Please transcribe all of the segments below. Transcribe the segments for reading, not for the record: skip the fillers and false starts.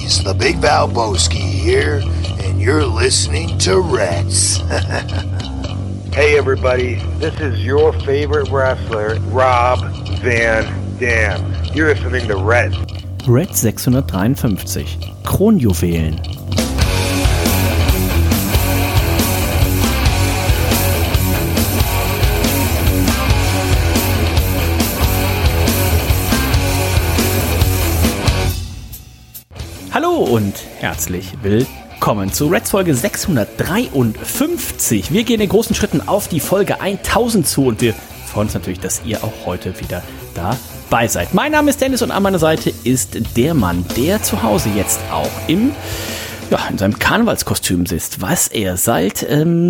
boys, the Big Valboski here, and you're listening to Reds. Hey everybody, this is your favorite wrestler, Rob Van Dam. You're listening to Reds. Red 653. Kronjuwelen. Hallo und herzlich willkommen zu Reds Folge 653. Wir gehen in großen Schritten auf die Folge 1000 zu und wir freuen uns natürlich, dass ihr auch heute wieder dabei seid. Mein Name ist Dennis und an meiner Seite ist der Mann, der zu Hause jetzt auch in seinem Karnevalskostüm sitzt, was er seit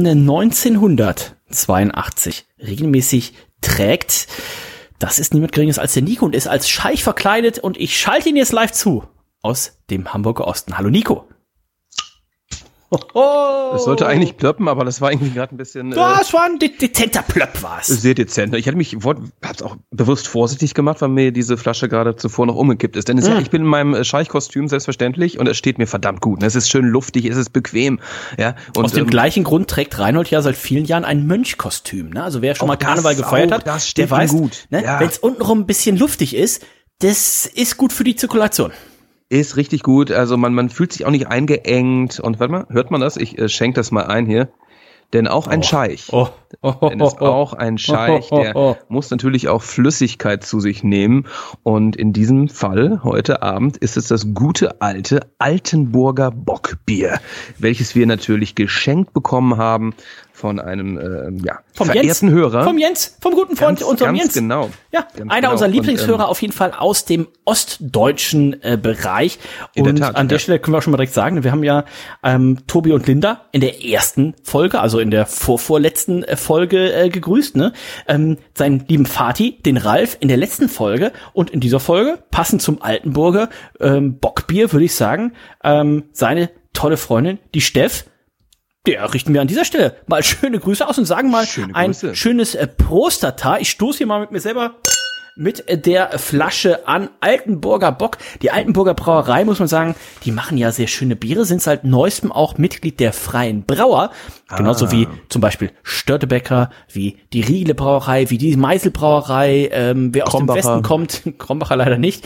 1982 regelmäßig trägt. Das ist niemand Geringeres als der Nico und ist als Scheich verkleidet und ich schalte ihn jetzt live zu aus dem Hamburger Osten. Hallo Nico. Es sollte eigentlich plöppen, aber das war irgendwie gerade ein bisschen... Das war ein dezenter Plöpp, war's. Sehr dezent. Ich hab's auch bewusst vorsichtig gemacht, weil mir diese Flasche gerade zuvor noch umgekippt ist. Denn ich bin in meinem Scheichkostüm selbstverständlich und es steht mir verdammt gut. Es ist schön luftig, es ist bequem. Ja, und aus dem gleichen Grund trägt Reinhold ja seit vielen Jahren ein Mönchkostüm. Ne? Also wer schon mal Karneval gefeiert hat, der weiß, gut. Ne? Ja. Wenn es untenrum ein bisschen luftig ist, das ist gut für die Zirkulation. Ist richtig gut, also man fühlt sich auch nicht eingeengt und warte mal, hört man das? Ich schenke das mal ein hier, denn auch ein Scheich, der muss natürlich auch Flüssigkeit zu sich nehmen und in diesem Fall, heute Abend, ist es das gute alte Altenburger Bockbier, welches wir natürlich geschenkt bekommen haben von einem verehrten Jens, Hörer. Vom Jens, vom guten Freund, unserem Jens. Genau. Ja, einer unserer Lieblingshörer auf jeden Fall aus dem ostdeutschen Bereich. Und an der Stelle können wir auch schon mal direkt sagen, wir haben ja Tobi und Linda in der ersten Folge, also in der vorletzten Folge gegrüßt. Ne? Seinen lieben Vati, den Ralf, in der letzten Folge und in dieser Folge, passend zum Altenburger Bockbier, würde ich sagen, seine tolle Freundin, die Steff. Der richten wir an dieser Stelle mal schöne Grüße aus und sagen mal ein schönes Prostata. Ich stoße hier mal mit mir selber mit der Flasche an Altenburger Bock. Die Altenburger Brauerei, muss man sagen, die machen ja sehr schöne Biere, sind seit neuestem auch Mitglied der Freien Brauer. Genauso wie zum Beispiel Störtebecker, wie die Riegele Brauerei, wie die Meisel Brauerei, wer aus dem Westen kommt, Krombacher leider nicht.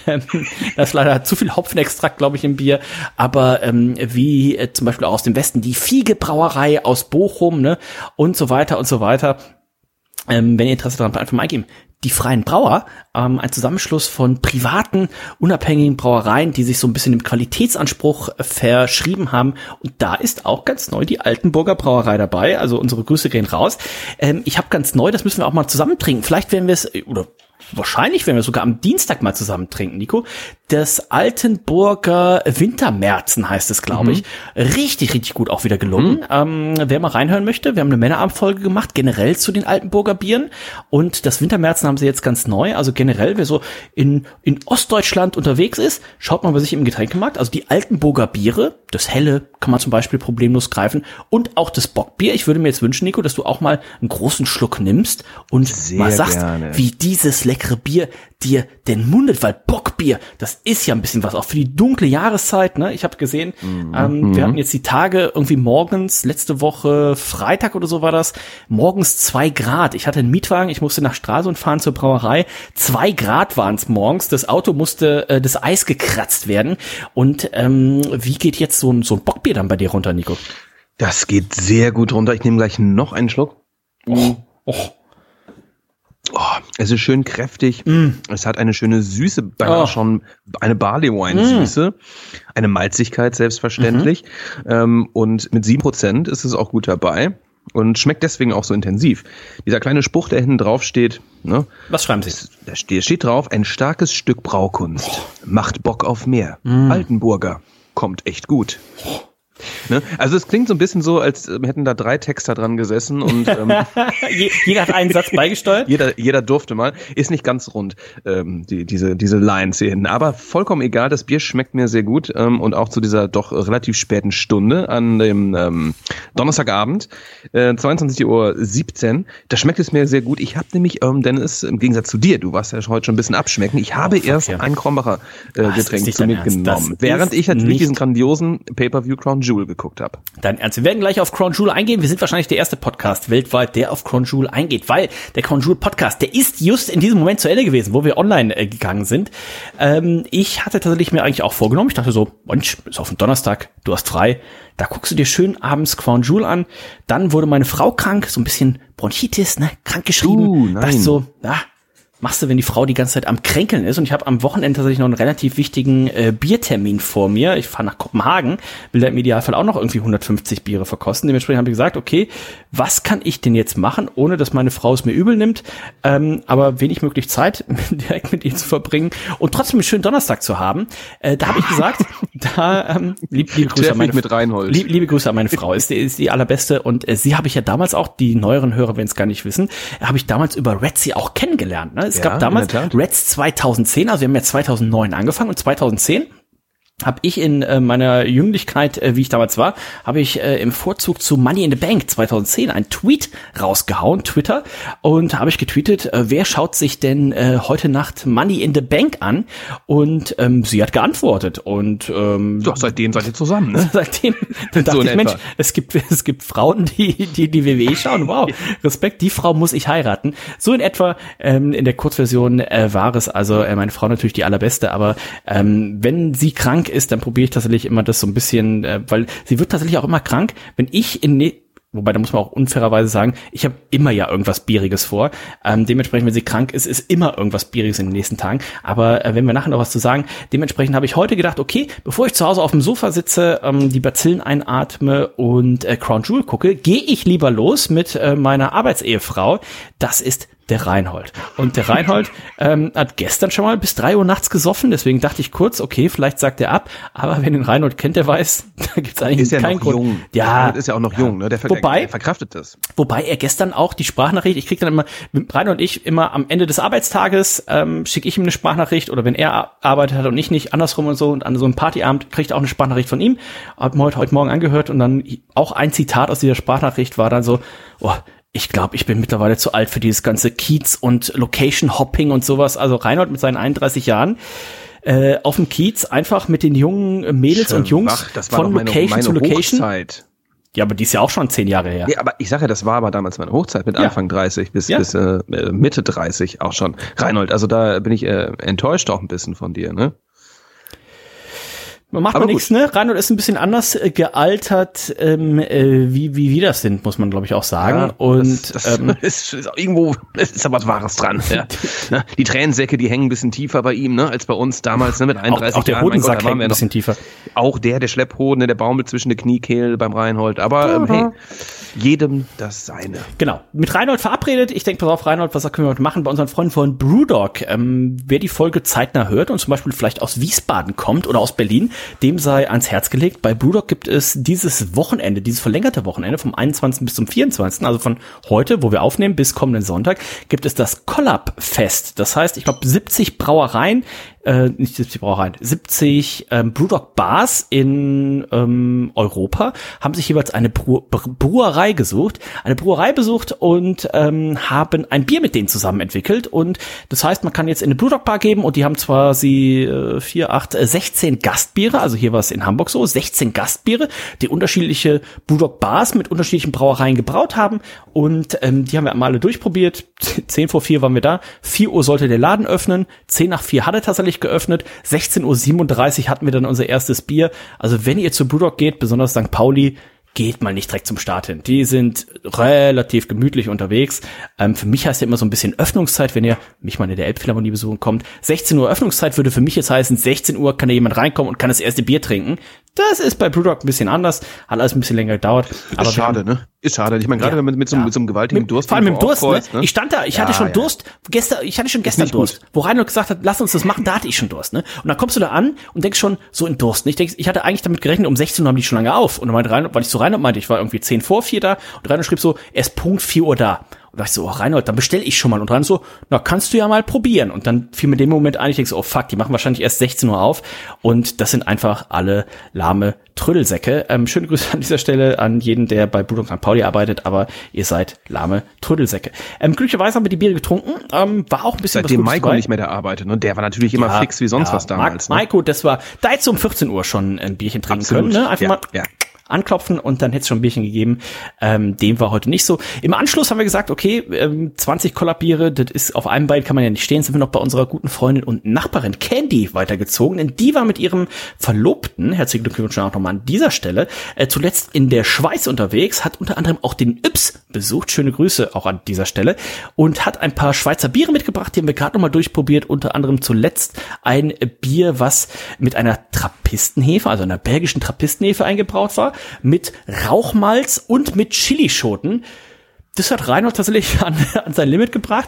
Das ist leider zu viel Hopfenextrakt, glaube ich, im Bier. Aber wie zum Beispiel auch aus dem Westen die Fiege Brauerei aus Bochum, ne, und so weiter und so weiter. Wenn ihr Interesse daran habt, einfach mal eingeben. Die Freien Brauer, ein Zusammenschluss von privaten, unabhängigen Brauereien, die sich so ein bisschen dem Qualitätsanspruch verschrieben haben. Und da ist auch ganz neu die Altenburger Brauerei dabei. Also unsere Grüße gehen raus. Ich habe ganz neu, das müssen wir auch mal zusammen trinken. Vielleicht werden wir es, oder wahrscheinlich werden wir sogar am Dienstag mal zusammen trinken, Nico. Das Altenburger Wintermärzen heißt es, glaube ich. Richtig, richtig gut auch wieder gelungen. Wer mal reinhören möchte, wir haben eine Männerabendfolge gemacht, generell zu den Altenburger Bieren. Und das Wintermärzen haben sie jetzt ganz neu. Also generell, wer so in Ostdeutschland unterwegs ist, schaut mal bei sich im Getränkemarkt. Also die Altenburger Biere, das Helle kann man zum Beispiel problemlos greifen. Und auch das Bockbier. Ich würde mir jetzt wünschen, Nico, dass du auch mal einen großen Schluck nimmst und sehr mal sagst, gerne, wie dieses leckere Bier dir denn mundet, weil Bockbier, das ist ja ein bisschen was, auch für die dunkle Jahreszeit, ne? Ich habe gesehen, wir hatten jetzt die Tage irgendwie morgens, letzte Woche Freitag oder so war das, morgens 2 Grad. Ich hatte einen Mietwagen, ich musste nach Stralsund fahren zur Brauerei. 2 Grad waren es morgens, das Auto musste das Eis gekratzt werden. Und wie geht jetzt so ein Bockbier dann bei dir runter, Nico? Das geht sehr gut runter. Ich nehme gleich noch einen Schluck. Es ist schön kräftig. Es hat eine schöne Süße, schon eine Barley-Wine-Süße. Eine Malzigkeit selbstverständlich. Und mit 7% ist es auch gut dabei. Und schmeckt deswegen auch so intensiv. Dieser kleine Spruch, der hinten drauf steht. Ne, was schreiben Sie? Da steht drauf, ein starkes Stück Braukunst. Macht Bock auf mehr. Altenburger. Kommt echt gut. Ne? Also es klingt so ein bisschen so, als hätten da 3 Texter dran gesessen und jeder hat einen Satz beigesteuert. Jeder durfte mal. Ist nicht ganz rund, diese Lines hier hinten. Aber vollkommen egal, das Bier schmeckt mir sehr gut und auch zu dieser doch relativ späten Stunde an dem Donnerstagabend, 22:17 Uhr. Da schmeckt es mir sehr gut. Ich habe nämlich, Dennis, im Gegensatz zu dir, du warst ja heute schon ein bisschen abschmecken, ich habe erst ein Krombacher Getränk zu mir genommen, während ich natürlich diesen grandiosen Pay-Per-View Crown Jewel geguckt habe. Dein Ernst, wir werden gleich auf Crown Jewel eingehen. Wir sind wahrscheinlich der erste Podcast weltweit, der auf Crown Jewel eingeht, weil der Crown Jewel Podcast, der ist just in diesem Moment zu Ende gewesen, wo wir online gegangen sind. Ich hatte tatsächlich mir eigentlich auch vorgenommen, ich dachte so, Mensch, ist auf den Donnerstag, du hast frei, da guckst du dir schön abends Crown Jewel an. Dann wurde meine Frau krank, so ein bisschen Bronchitis, ne, krank geschrieben. Dachte so, machst du, wenn die Frau die ganze Zeit am Kränkeln ist. Und ich habe am Wochenende tatsächlich noch einen relativ wichtigen Biertermin vor mir. Ich fahre nach Kopenhagen, will da im Idealfall auch noch irgendwie 150 Biere verkosten. Dementsprechend habe ich gesagt, okay, was kann ich denn jetzt machen, ohne dass meine Frau es mir übel nimmt, aber wenig möglich Zeit direkt mit ihr zu verbringen und trotzdem einen schönen Donnerstag zu haben. Da habe ich gesagt, liebe Grüße an meine mit Reinhold. Liebe Grüße an meine Frau, ist die allerbeste. Und sie habe ich ja damals auch, die neueren Hörer, wenn es gar nicht wissen, habe ich damals über Redzi auch kennengelernt. Ne? Es gab damals Reds 2010, also wir haben ja 2009 angefangen und 2010 habe ich in meiner Jünglichkeit, wie ich damals war, habe ich im Vorzug zu Money in the Bank 2010 einen Tweet rausgehauen, Twitter, und habe ich getweetet, wer schaut sich denn heute Nacht Money in the Bank an? Und sie hat geantwortet und doch, seitdem seid ihr zusammen, ne? Seitdem dachte so ich, Mensch, es gibt Frauen, die WWE schauen, wow, Respekt, die Frau muss ich heiraten. So in etwa in der Kurzversion war es, also meine Frau natürlich die allerbeste, aber wenn sie krank ist, dann probiere ich tatsächlich immer das so ein bisschen, weil sie wird tatsächlich auch immer krank, wenn ich wobei, da muss man auch unfairerweise sagen, ich habe immer ja irgendwas Bieriges vor. Dementsprechend, wenn sie krank ist, ist immer irgendwas Bieriges in den nächsten Tagen. Aber wenn wir nachher noch was zu sagen, dementsprechend habe ich heute gedacht, okay, bevor ich zu Hause auf dem Sofa sitze, die Bazillen einatme und Crown Jewel gucke, gehe ich lieber los mit meiner Arbeitsehefrau. Das ist der Reinhold. Und der Reinhold hat gestern schon mal bis 3 Uhr nachts gesoffen, deswegen dachte ich kurz, okay, vielleicht sagt er ab, aber wenn den Reinhold kennt, der weiß, da gibt's eigentlich keinen Grund. Jung. Ja, ist ja auch noch jung, ne? Der verkraftet das. Wobei er gestern auch die Sprachnachricht, ich krieg dann immer, Reinhold und ich, immer am Ende des Arbeitstages schicke ich ihm eine Sprachnachricht oder wenn er arbeitet hat und ich nicht, andersrum und so, und an so einem Partyabend kriegt er auch eine Sprachnachricht von ihm, hab mir heute Morgen angehört und dann auch ein Zitat aus dieser Sprachnachricht war dann so, ich glaube, ich bin mittlerweile zu alt für dieses ganze Kiez und Location-Hopping und sowas. Also Reinhold mit seinen 31 Jahren auf dem Kiez einfach mit den jungen Mädels und Jungs von Location zu Location. Hochzeit. Ja, aber die ist ja auch schon 10 Jahre her. Ja, aber ich sage ja, das war aber damals meine Hochzeit mit Anfang 30 bis Mitte 30 auch schon. Reinhold, also da bin ich enttäuscht auch ein bisschen von dir, ne? Man macht aber nichts, ne? Reinhold ist ein bisschen anders gealtert, wie wir das sind, muss man, glaube ich, auch sagen. Ja, und das ist irgendwo, es ist aber was Wahres dran. Ja. Die Tränensäcke, die hängen ein bisschen tiefer bei ihm, ne, als bei uns damals, ne, mit 31 auch der Jahren. Hodensack hängt ein bisschen tiefer. Auch der Schlepphoden, ne, der Baumel zwischen der Kniekehle beim Reinhold. Aber hey, jedem das seine. Genau. Mit Reinhold verabredet. Ich denke, pass auf, Reinhold, was können wir heute machen? Bei unseren Freunden von Brewdog. Wer die Folge zeitnah hört und zum Beispiel vielleicht aus Wiesbaden kommt oder aus Berlin, dem sei ans Herz gelegt. Bei Brewdog gibt es dieses verlängerte Wochenende vom 21. bis zum 24., also von heute, wo wir aufnehmen, bis kommenden Sonntag, gibt es das Collab-Fest. Das heißt, ich glaube, 70 Brauereien, nicht 70 Brauereien, 70 Brewdog-Bars in Europa haben sich jeweils eine Brauerei besucht und haben ein Bier mit denen zusammen entwickelt. Und das heißt, man kann jetzt in eine Brewdog-Bar geben und die haben zwar 16 Gastbiere, also hier war es in Hamburg so, 16 Gastbiere, die unterschiedliche Brewdog-Bars mit unterschiedlichen Brauereien gebraut haben und die haben wir mal alle durchprobiert. 10 vor 4 waren wir da, 4 Uhr sollte der Laden öffnen, 10 nach 4 hat er tatsächlich geöffnet, 16:37 Uhr hatten wir dann unser erstes Bier. Also wenn ihr zu Brewdog geht, besonders St. Pauli, geht mal nicht direkt zum Start hin. Die sind relativ gemütlich unterwegs. Für mich heißt ja immer so ein bisschen Öffnungszeit, wenn ihr mich mal in der Elbphilharmonie besuchen kommt. 16 Uhr Öffnungszeit würde für mich jetzt heißen, 16 Uhr kann da jemand reinkommen und kann das erste Bier trinken. Das ist bei Brewdog ein bisschen anders, hat alles ein bisschen länger gedauert. Aber ist schade, ne? Ist schade. Ich meine, gerade mit so einem gewaltigen Durst. Vor allem mit dem Durst, ne? Ich stand da, ich hatte schon Durst, ich hatte schon gestern Durst. Wo Reinhold gesagt hat, lass uns das machen, da hatte ich schon Durst, ne? Und dann kommst du da an und denkst schon so in Durst. Ich hatte eigentlich damit gerechnet, um 16 Uhr haben die schon lange auf. Und dann meinte Reinhold, weil ich so Reinhold meinte, ich war irgendwie 10 vor 4 da und Reinhold schrieb so, er ist Punkt 4 Uhr da. Und da dachte ich so, Reinhold, dann bestelle ich schon mal. Und Reinhold so, na, kannst du ja mal probieren. Und dann fiel mir in dem Moment ein, ich denke so, oh fuck, die machen wahrscheinlich erst 16 Uhr auf. Und das sind einfach alle lahme Trödelsäcke. Schöne Grüße an dieser Stelle an jeden, der bei Brewdog St. Pauli arbeitet, aber ihr seid lahme Trödelsäcke. Glücklicherweise haben wir die Biere getrunken, war auch ein bisschen seitdem Maiko nicht mehr da arbeitet, und der war natürlich immer fix wie sonst was damals. Maiko, das war, da hättest du um 14 Uhr schon ein Bierchen trinken können, ne? Einfach mal anklopfen und dann hätte es schon ein Bierchen gegeben. Dem war heute nicht so. Im Anschluss haben wir gesagt, okay, 20 Kollabiere, das ist auf einem Bein, kann man ja nicht stehen. Sind wir noch bei unserer guten Freundin und Nachbarin Candy weitergezogen, denn die war mit ihrem Verlobten, herzlichen Glückwunsch auch nochmal an dieser Stelle, zuletzt in der Schweiz unterwegs, hat unter anderem auch den Yps besucht, schöne Grüße auch an dieser Stelle, und hat ein paar Schweizer Biere mitgebracht, die haben wir gerade nochmal durchprobiert, unter anderem zuletzt ein Bier, was mit einer Trappistenhefe, also einer belgischen Trappistenhefe eingebraut war, mit Rauchmalz und mit Chilischoten. Das hat Reinhold tatsächlich an sein Limit gebracht.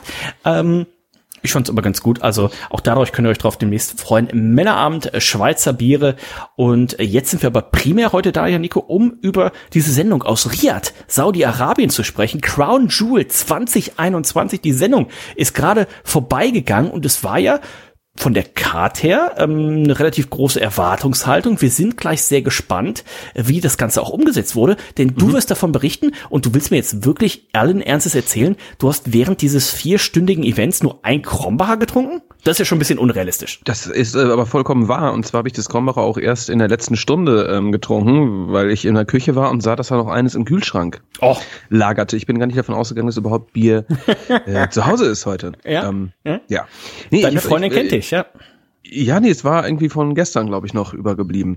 Ich fand es aber ganz gut. Also auch dadurch könnt ihr euch drauf demnächst freuen. Männerabend, Schweizer Biere. Und jetzt sind wir aber primär heute da, Nico, um über diese Sendung aus Riyadh, Saudi-Arabien zu sprechen. Crown Jewel 2021. Die Sendung ist gerade vorbeigegangen und es war ja von der Card her eine relativ große Erwartungshaltung. Wir sind gleich sehr gespannt, wie das Ganze auch umgesetzt wurde, denn du wirst davon berichten und du willst mir jetzt wirklich allen Ernstes erzählen, du hast während dieses 4-stündigen Events nur ein Krombacher getrunken? Das ist ja schon ein bisschen unrealistisch. Das ist aber vollkommen wahr, und zwar habe ich das Krombacher auch erst in der letzten Stunde getrunken, weil ich in der Küche war und sah, dass da noch eines im Kühlschrank lagerte. Ich bin gar nicht davon ausgegangen, dass überhaupt Bier zu Hause ist heute. Ja. Nee, deine Freundin kennt dich, ja. Ja, nee, es war irgendwie von gestern, glaube ich, noch übergeblieben.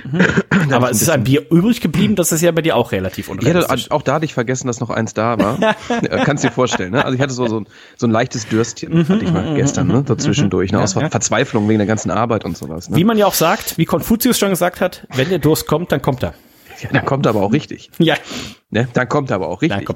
Aber es ist ein Bier übrig geblieben, das ist ja bei dir auch relativ unrealistisch. Ja, auch da hatte ich vergessen, dass noch eins da war. Kannst dir vorstellen, ne? Also ich hatte so ein leichtes Dürstchen, hatte ich mal gestern, ne? So zwischendurch, ne? Aus Verzweiflung wegen der ganzen Arbeit und sowas. Ne? Wie man ja auch sagt, wie Konfuzius schon gesagt hat, wenn der Durst kommt, dann kommt er. Ja, dann kommt er aber auch richtig. Ja. Ne? Dann kommt er aber auch richtig.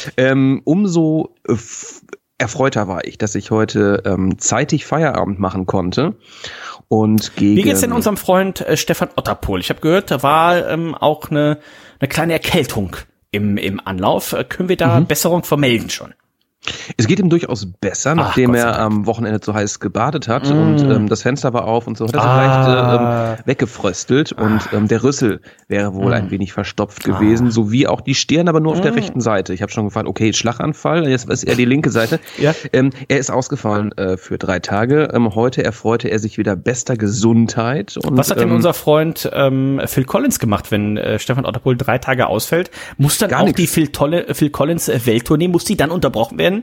Umso erfreuter war ich, dass ich heute zeitig Feierabend machen konnte. Und wie geht's denn unserem Freund Stefan Otterpohl? Ich habe gehört, da war auch eine kleine Erkältung im Anlauf. Können wir da Besserung vermelden schon? Es geht ihm durchaus besser, nachdem er am Wochenende zu heiß gebadet hat und das Fenster war auf und so hat er sich leicht weggefröstelt und der Rüssel wäre wohl ein wenig verstopft gewesen, sowie auch die Stirn, aber nur auf der rechten Seite. Ich habe schon gefragt, okay, Schlaganfall, jetzt ist eher die linke Seite. Ja. Er ist ausgefallen für 3 Tage. Heute erfreute er sich wieder bester Gesundheit. Und, was hat denn unser Freund Phil Collins gemacht, wenn Stefan Otterpohl 3 Tage ausfällt? Muss dann auch die Phil Collins Welttournee, muss die dann unterbrochen werden?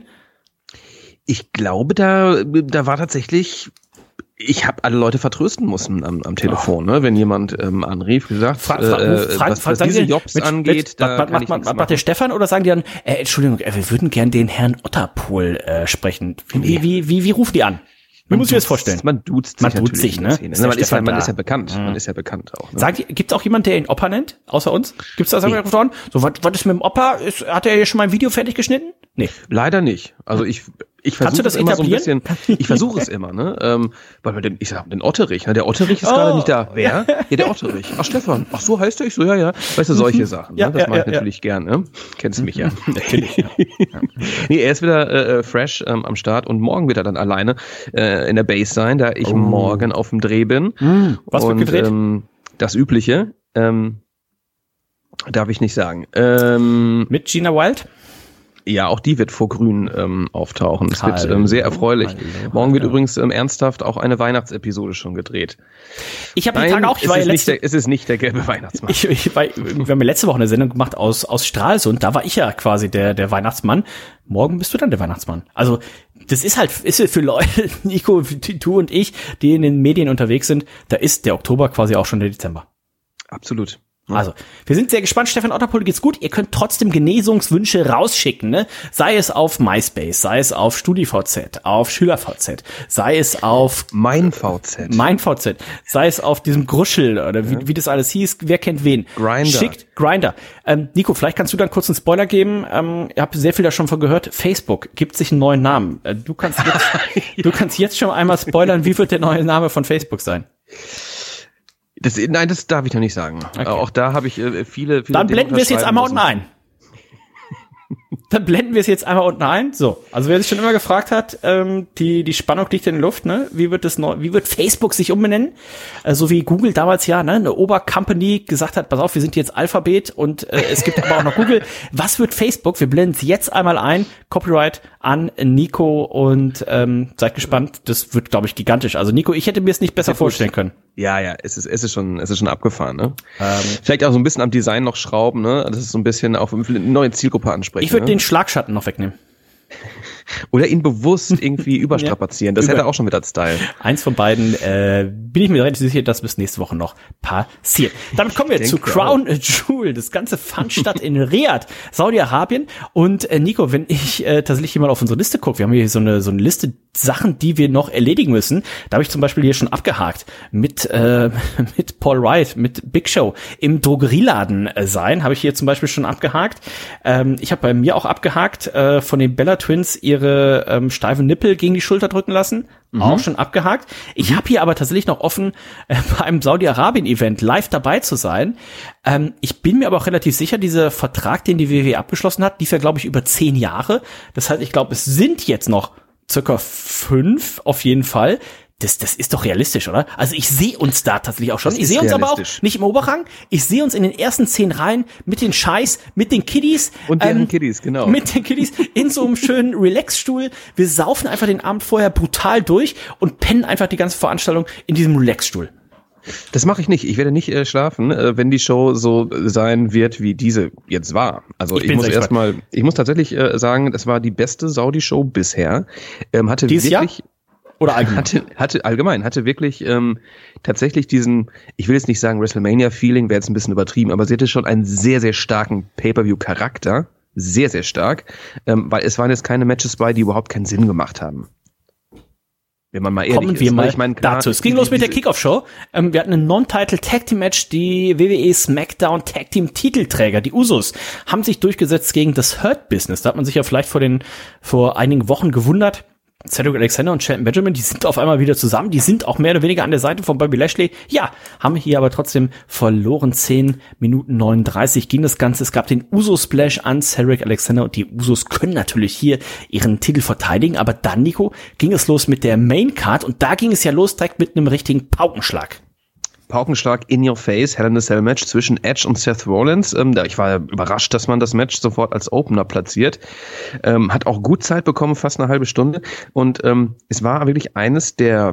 Ich glaube, da war tatsächlich, ich habe alle Leute vertrösten müssen am Telefon, ne? Wenn jemand anrief, gesagt, was diese Jobs angeht, macht der Stefan oder sagen die dann, Entschuldigung, wir würden gern den Herrn Otterpohl sprechen. Wie rufen die an? Wie muss ich das vorstellen? Man duzt sich, ne? Man ist ja bekannt. Man ist ja bekannt auch. Ne? Gibt's auch jemanden, der ihn Opa nennt, außer uns? Gibt's da so, was ist mit dem Opa? Hat er hier schon mal ein Video fertig geschnitten? Nee. Leider nicht. Also ich versuche das immer so ein bisschen, ich versuche es immer, ne? Weil den Otterich, ne? Der Otterich ist gerade nicht da. Wer? Ja, der Otterich. Ach, Stefan. Ach, so heißt er? Ich so, ja. Weißt du, solche Sachen, ne? Das mache ich natürlich gern, ne? Kennst mich ja. Natürlich, ja. Nee, er ist wieder fresh am Start und morgen wird er dann alleine in der Base sein, da ich morgen auf dem Dreh bin. Was wird gedreht? Das Übliche, darf ich nicht sagen. Mit Gina Wild? Ja, auch die wird vor Grün auftauchen. Es wird sehr erfreulich. Morgen wird übrigens ernsthaft auch eine Weihnachtsepisode schon gedreht. Ich habe die Tage auch. Es ist nicht der gelbe Weihnachtsmann. Wir haben letzte Woche eine Sendung gemacht aus Stralsund. Da war ich ja quasi der Weihnachtsmann. Morgen bist du dann der Weihnachtsmann. Also das ist für Leute, Nico, du und ich, die in den Medien unterwegs sind, da ist der Oktober quasi auch schon der Dezember. Absolut. Also, wir sind sehr gespannt. Stefan Otterpohl, geht's gut? Ihr könnt trotzdem Genesungswünsche rausschicken, ne? Sei es auf MySpace, sei es auf StudiVZ, auf SchülerVZ, sei es auf MeinVZ, sei es auf diesem Gruschel oder wie das alles hieß. Wer kennt wen? Grindr. Nico, vielleicht kannst du dann kurz einen Spoiler geben. Ihr habt sehr viel da schon von gehört. Facebook gibt sich einen neuen Namen. Du kannst jetzt schon einmal spoilern, wie wird der neue Name von Facebook sein? Das darf ich noch nicht sagen. Okay. Auch da habe ich viele Dann blenden wir es jetzt einmal unten ein. So, also wer sich schon immer gefragt hat, die Spannung liegt in der Luft, ne? Wie wird Facebook sich umbenennen? So wie Google damals ja, ne, eine Obercompany gesagt hat, pass auf, wir sind jetzt Alphabet und es gibt aber auch noch Google. Was wird Facebook? Wir blenden es jetzt einmal ein. Copyright an Nico und seid gespannt. Das wird, glaube ich, gigantisch. Also Nico, ich hätte mir es nicht besser vorstellen können. Ja, es ist schon abgefahren, ne? Vielleicht auch so ein bisschen am Design noch schrauben, ne? Das ist so ein bisschen auf eine neue Zielgruppe ansprechen. Ich würde den Schlagschatten noch wegnehmen. Oder ihn bewusst irgendwie überstrapazieren. Das hätte auch schon wieder Style. Eins von beiden bin ich mir relativ sicher, dass bis nächste Woche noch passiert. Damit kommen wir zu Crown Jewel. Das Ganze fand statt in Riyadh, Saudi-Arabien. Und Nico, wenn ich tatsächlich hier mal auf unsere Liste gucke, wir haben hier so eine Liste Sachen, die wir noch erledigen müssen. Da habe ich zum Beispiel hier schon abgehakt mit Paul Wright, mit Big Show im Drogerieladen sein, habe ich hier zum Beispiel schon abgehakt. Ich habe bei mir auch abgehakt von den Bella Twins ihre steifen Nippel gegen die Schulter drücken lassen. Auch schon abgehakt. Ich habe hier aber tatsächlich noch offen, bei einem Saudi-Arabien-Event live dabei zu sein. Ich bin mir aber auch relativ sicher, dieser Vertrag, den die WWE abgeschlossen hat, lief ja, glaube ich, über 10 Jahre. Das heißt, ich glaube, es sind jetzt noch circa 5 auf jeden Fall. Das ist doch realistisch, oder? Also ich sehe uns da tatsächlich auch schon. Ich sehe uns aber auch nicht im Oberrang. Ich sehe uns in den ersten 10 Reihen mit den Scheiß, mit den Kiddies. Und deren Kiddies, genau. Mit den Kiddies in so einem schönen Relax-Stuhl. Wir saufen einfach den Abend vorher brutal durch und pennen einfach die ganze Veranstaltung in diesem Relax-Stuhl. Das mache ich nicht. Ich werde nicht schlafen, wenn die Show so sein wird, wie diese jetzt war. Also ich muss tatsächlich sagen, das war die beste Saudi-Show bisher. Hatte dieses wirklich Jahr? Oder allgemein? Hatte wirklich tatsächlich diesen, ich will jetzt nicht sagen WrestleMania-Feeling, wäre jetzt ein bisschen übertrieben, aber sie hatte schon einen sehr, sehr starken Pay-Per-View-Charakter. Sehr, sehr stark. Weil es waren jetzt keine Matches bei, die überhaupt keinen Sinn gemacht haben. Wenn man mal ehrlich Kommen wir mal dazu. Es ging los mit der Kickoff-Show. Wir hatten ein Non-Title-Tag-Team-Match. Die WWE SmackDown Tag-Team-Titelträger, die Usos, haben sich durchgesetzt gegen das Hurt Business. Da hat man sich ja vielleicht vor einigen Wochen gewundert. Cedric Alexander und Shelton Benjamin, die sind auf einmal wieder zusammen. Die sind auch mehr oder weniger an der Seite von Bobby Lashley. Ja, haben hier aber trotzdem verloren. 10 Minuten 39 ging das Ganze. Es gab den Uso-Splash an Cedric Alexander und die Usos können natürlich hier ihren Titel verteidigen. Aber dann, Nico, ging es los mit der Main-Card und da ging es ja los direkt mit einem richtigen Paukenschlag. Paukenschlag in your face, Hell in a Cell Match zwischen Edge und Seth Rollins. Ich war überrascht, dass man das Match sofort als Opener platziert. Hat auch gut Zeit bekommen, fast eine halbe Stunde. Und es war wirklich eines der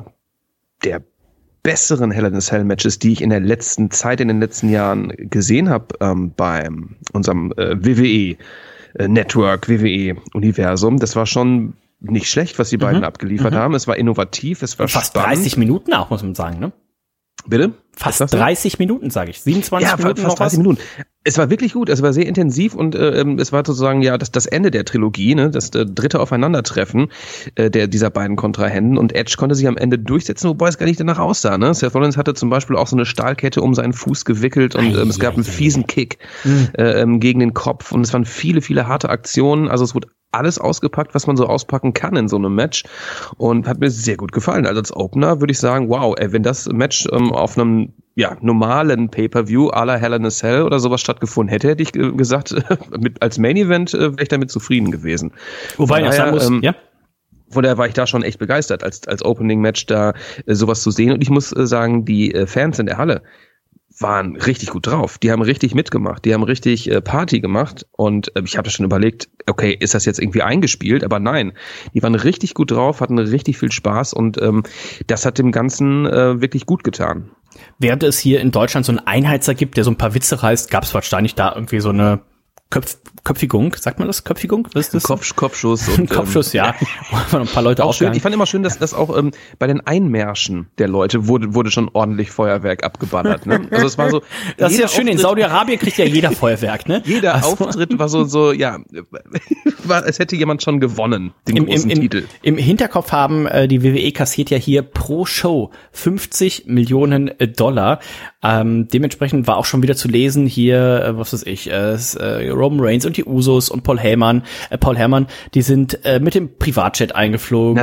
besseren Hell in a Cell Matches, die ich in der letzten Zeit, in den letzten Jahren gesehen habe bei unserem WWE Network, WWE Universum. Das war schon nicht schlecht, was die beiden abgeliefert haben. Es war innovativ, es war fast spannend. 30 Minuten auch, muss man sagen, ne? Bitte? Fast 30 Minuten, sage ich. 27 Minuten. Fast 30 Minuten. Es war wirklich gut, es war sehr intensiv und es war sozusagen ja das Ende der Trilogie, ne, das dritte Aufeinandertreffen dieser beiden Kontrahenten und Edge konnte sich am Ende durchsetzen, wobei es gar nicht danach aussah. Ne? Seth Rollins hatte zum Beispiel auch so eine Stahlkette um seinen Fuß gewickelt und es gab einen fiesen Kick gegen den Kopf und es waren viele, viele harte Aktionen, also es wurde alles ausgepackt, was man so auspacken kann in so einem Match und hat mir sehr gut gefallen. Also als Opener würde ich sagen, wow, wenn das Match auf einem normalen Pay-Per-View à la Hell in a Cell oder sowas stattgefunden hätte ich gesagt, als Main-Event wäre ich damit zufrieden gewesen. Wobei ich sagen muss, von daher war ich da schon echt begeistert, als Opening-Match da sowas zu sehen. Und ich muss sagen, die Fans in der Halle waren richtig gut drauf. Die haben richtig mitgemacht. Die haben richtig Party gemacht. Und ich habe schon überlegt, okay, ist das jetzt irgendwie eingespielt? Aber nein, die waren richtig gut drauf, hatten richtig viel Spaß. Und das hat dem Ganzen wirklich gut getan. Während es hier in Deutschland so einen Einheizer gibt, der so ein paar Witze reißt, gab es wahrscheinlich da irgendwie so eine Köpfigung, sagt man das? Köpfigung? Was ist das? Kopfschuss. Und, Kopfschuss, ja. Wo ein paar Leute auch schön. Ich fand immer schön, dass das auch bei den Einmärschen der Leute wurde schon ordentlich Feuerwerk abgeballert. Ne? Also es war so. Das ist ja schön. In Saudi-Arabien kriegt ja jeder Feuerwerk, ne? Jeder Auftritt war so, ja, als hätte jemand schon gewonnen, den großen Titel. Im Hinterkopf haben die WWE kassiert ja hier pro Show $50 Millionen. Dementsprechend war auch schon wieder zu lesen hier, was weiß ich, Roman Reigns und die Usos und Paul Heyman, die sind mit dem Privatjet eingeflogen.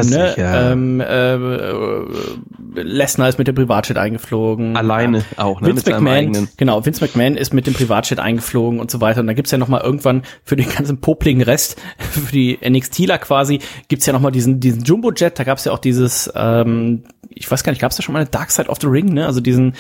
Lesnar ist mit dem Privatjet eingeflogen. Alleine auch, ne? Vince McMahon ist mit dem Privatjet eingeflogen und so weiter. Und dann gibt's ja noch mal irgendwann für den ganzen popligen Rest, für die NXTler quasi, gibt's ja noch mal diesen Jumbo-Jet. Da gab's ja auch dieses, ich weiß gar nicht, gab's da schon mal eine Dark Side of the Ring, ne? Also diesen,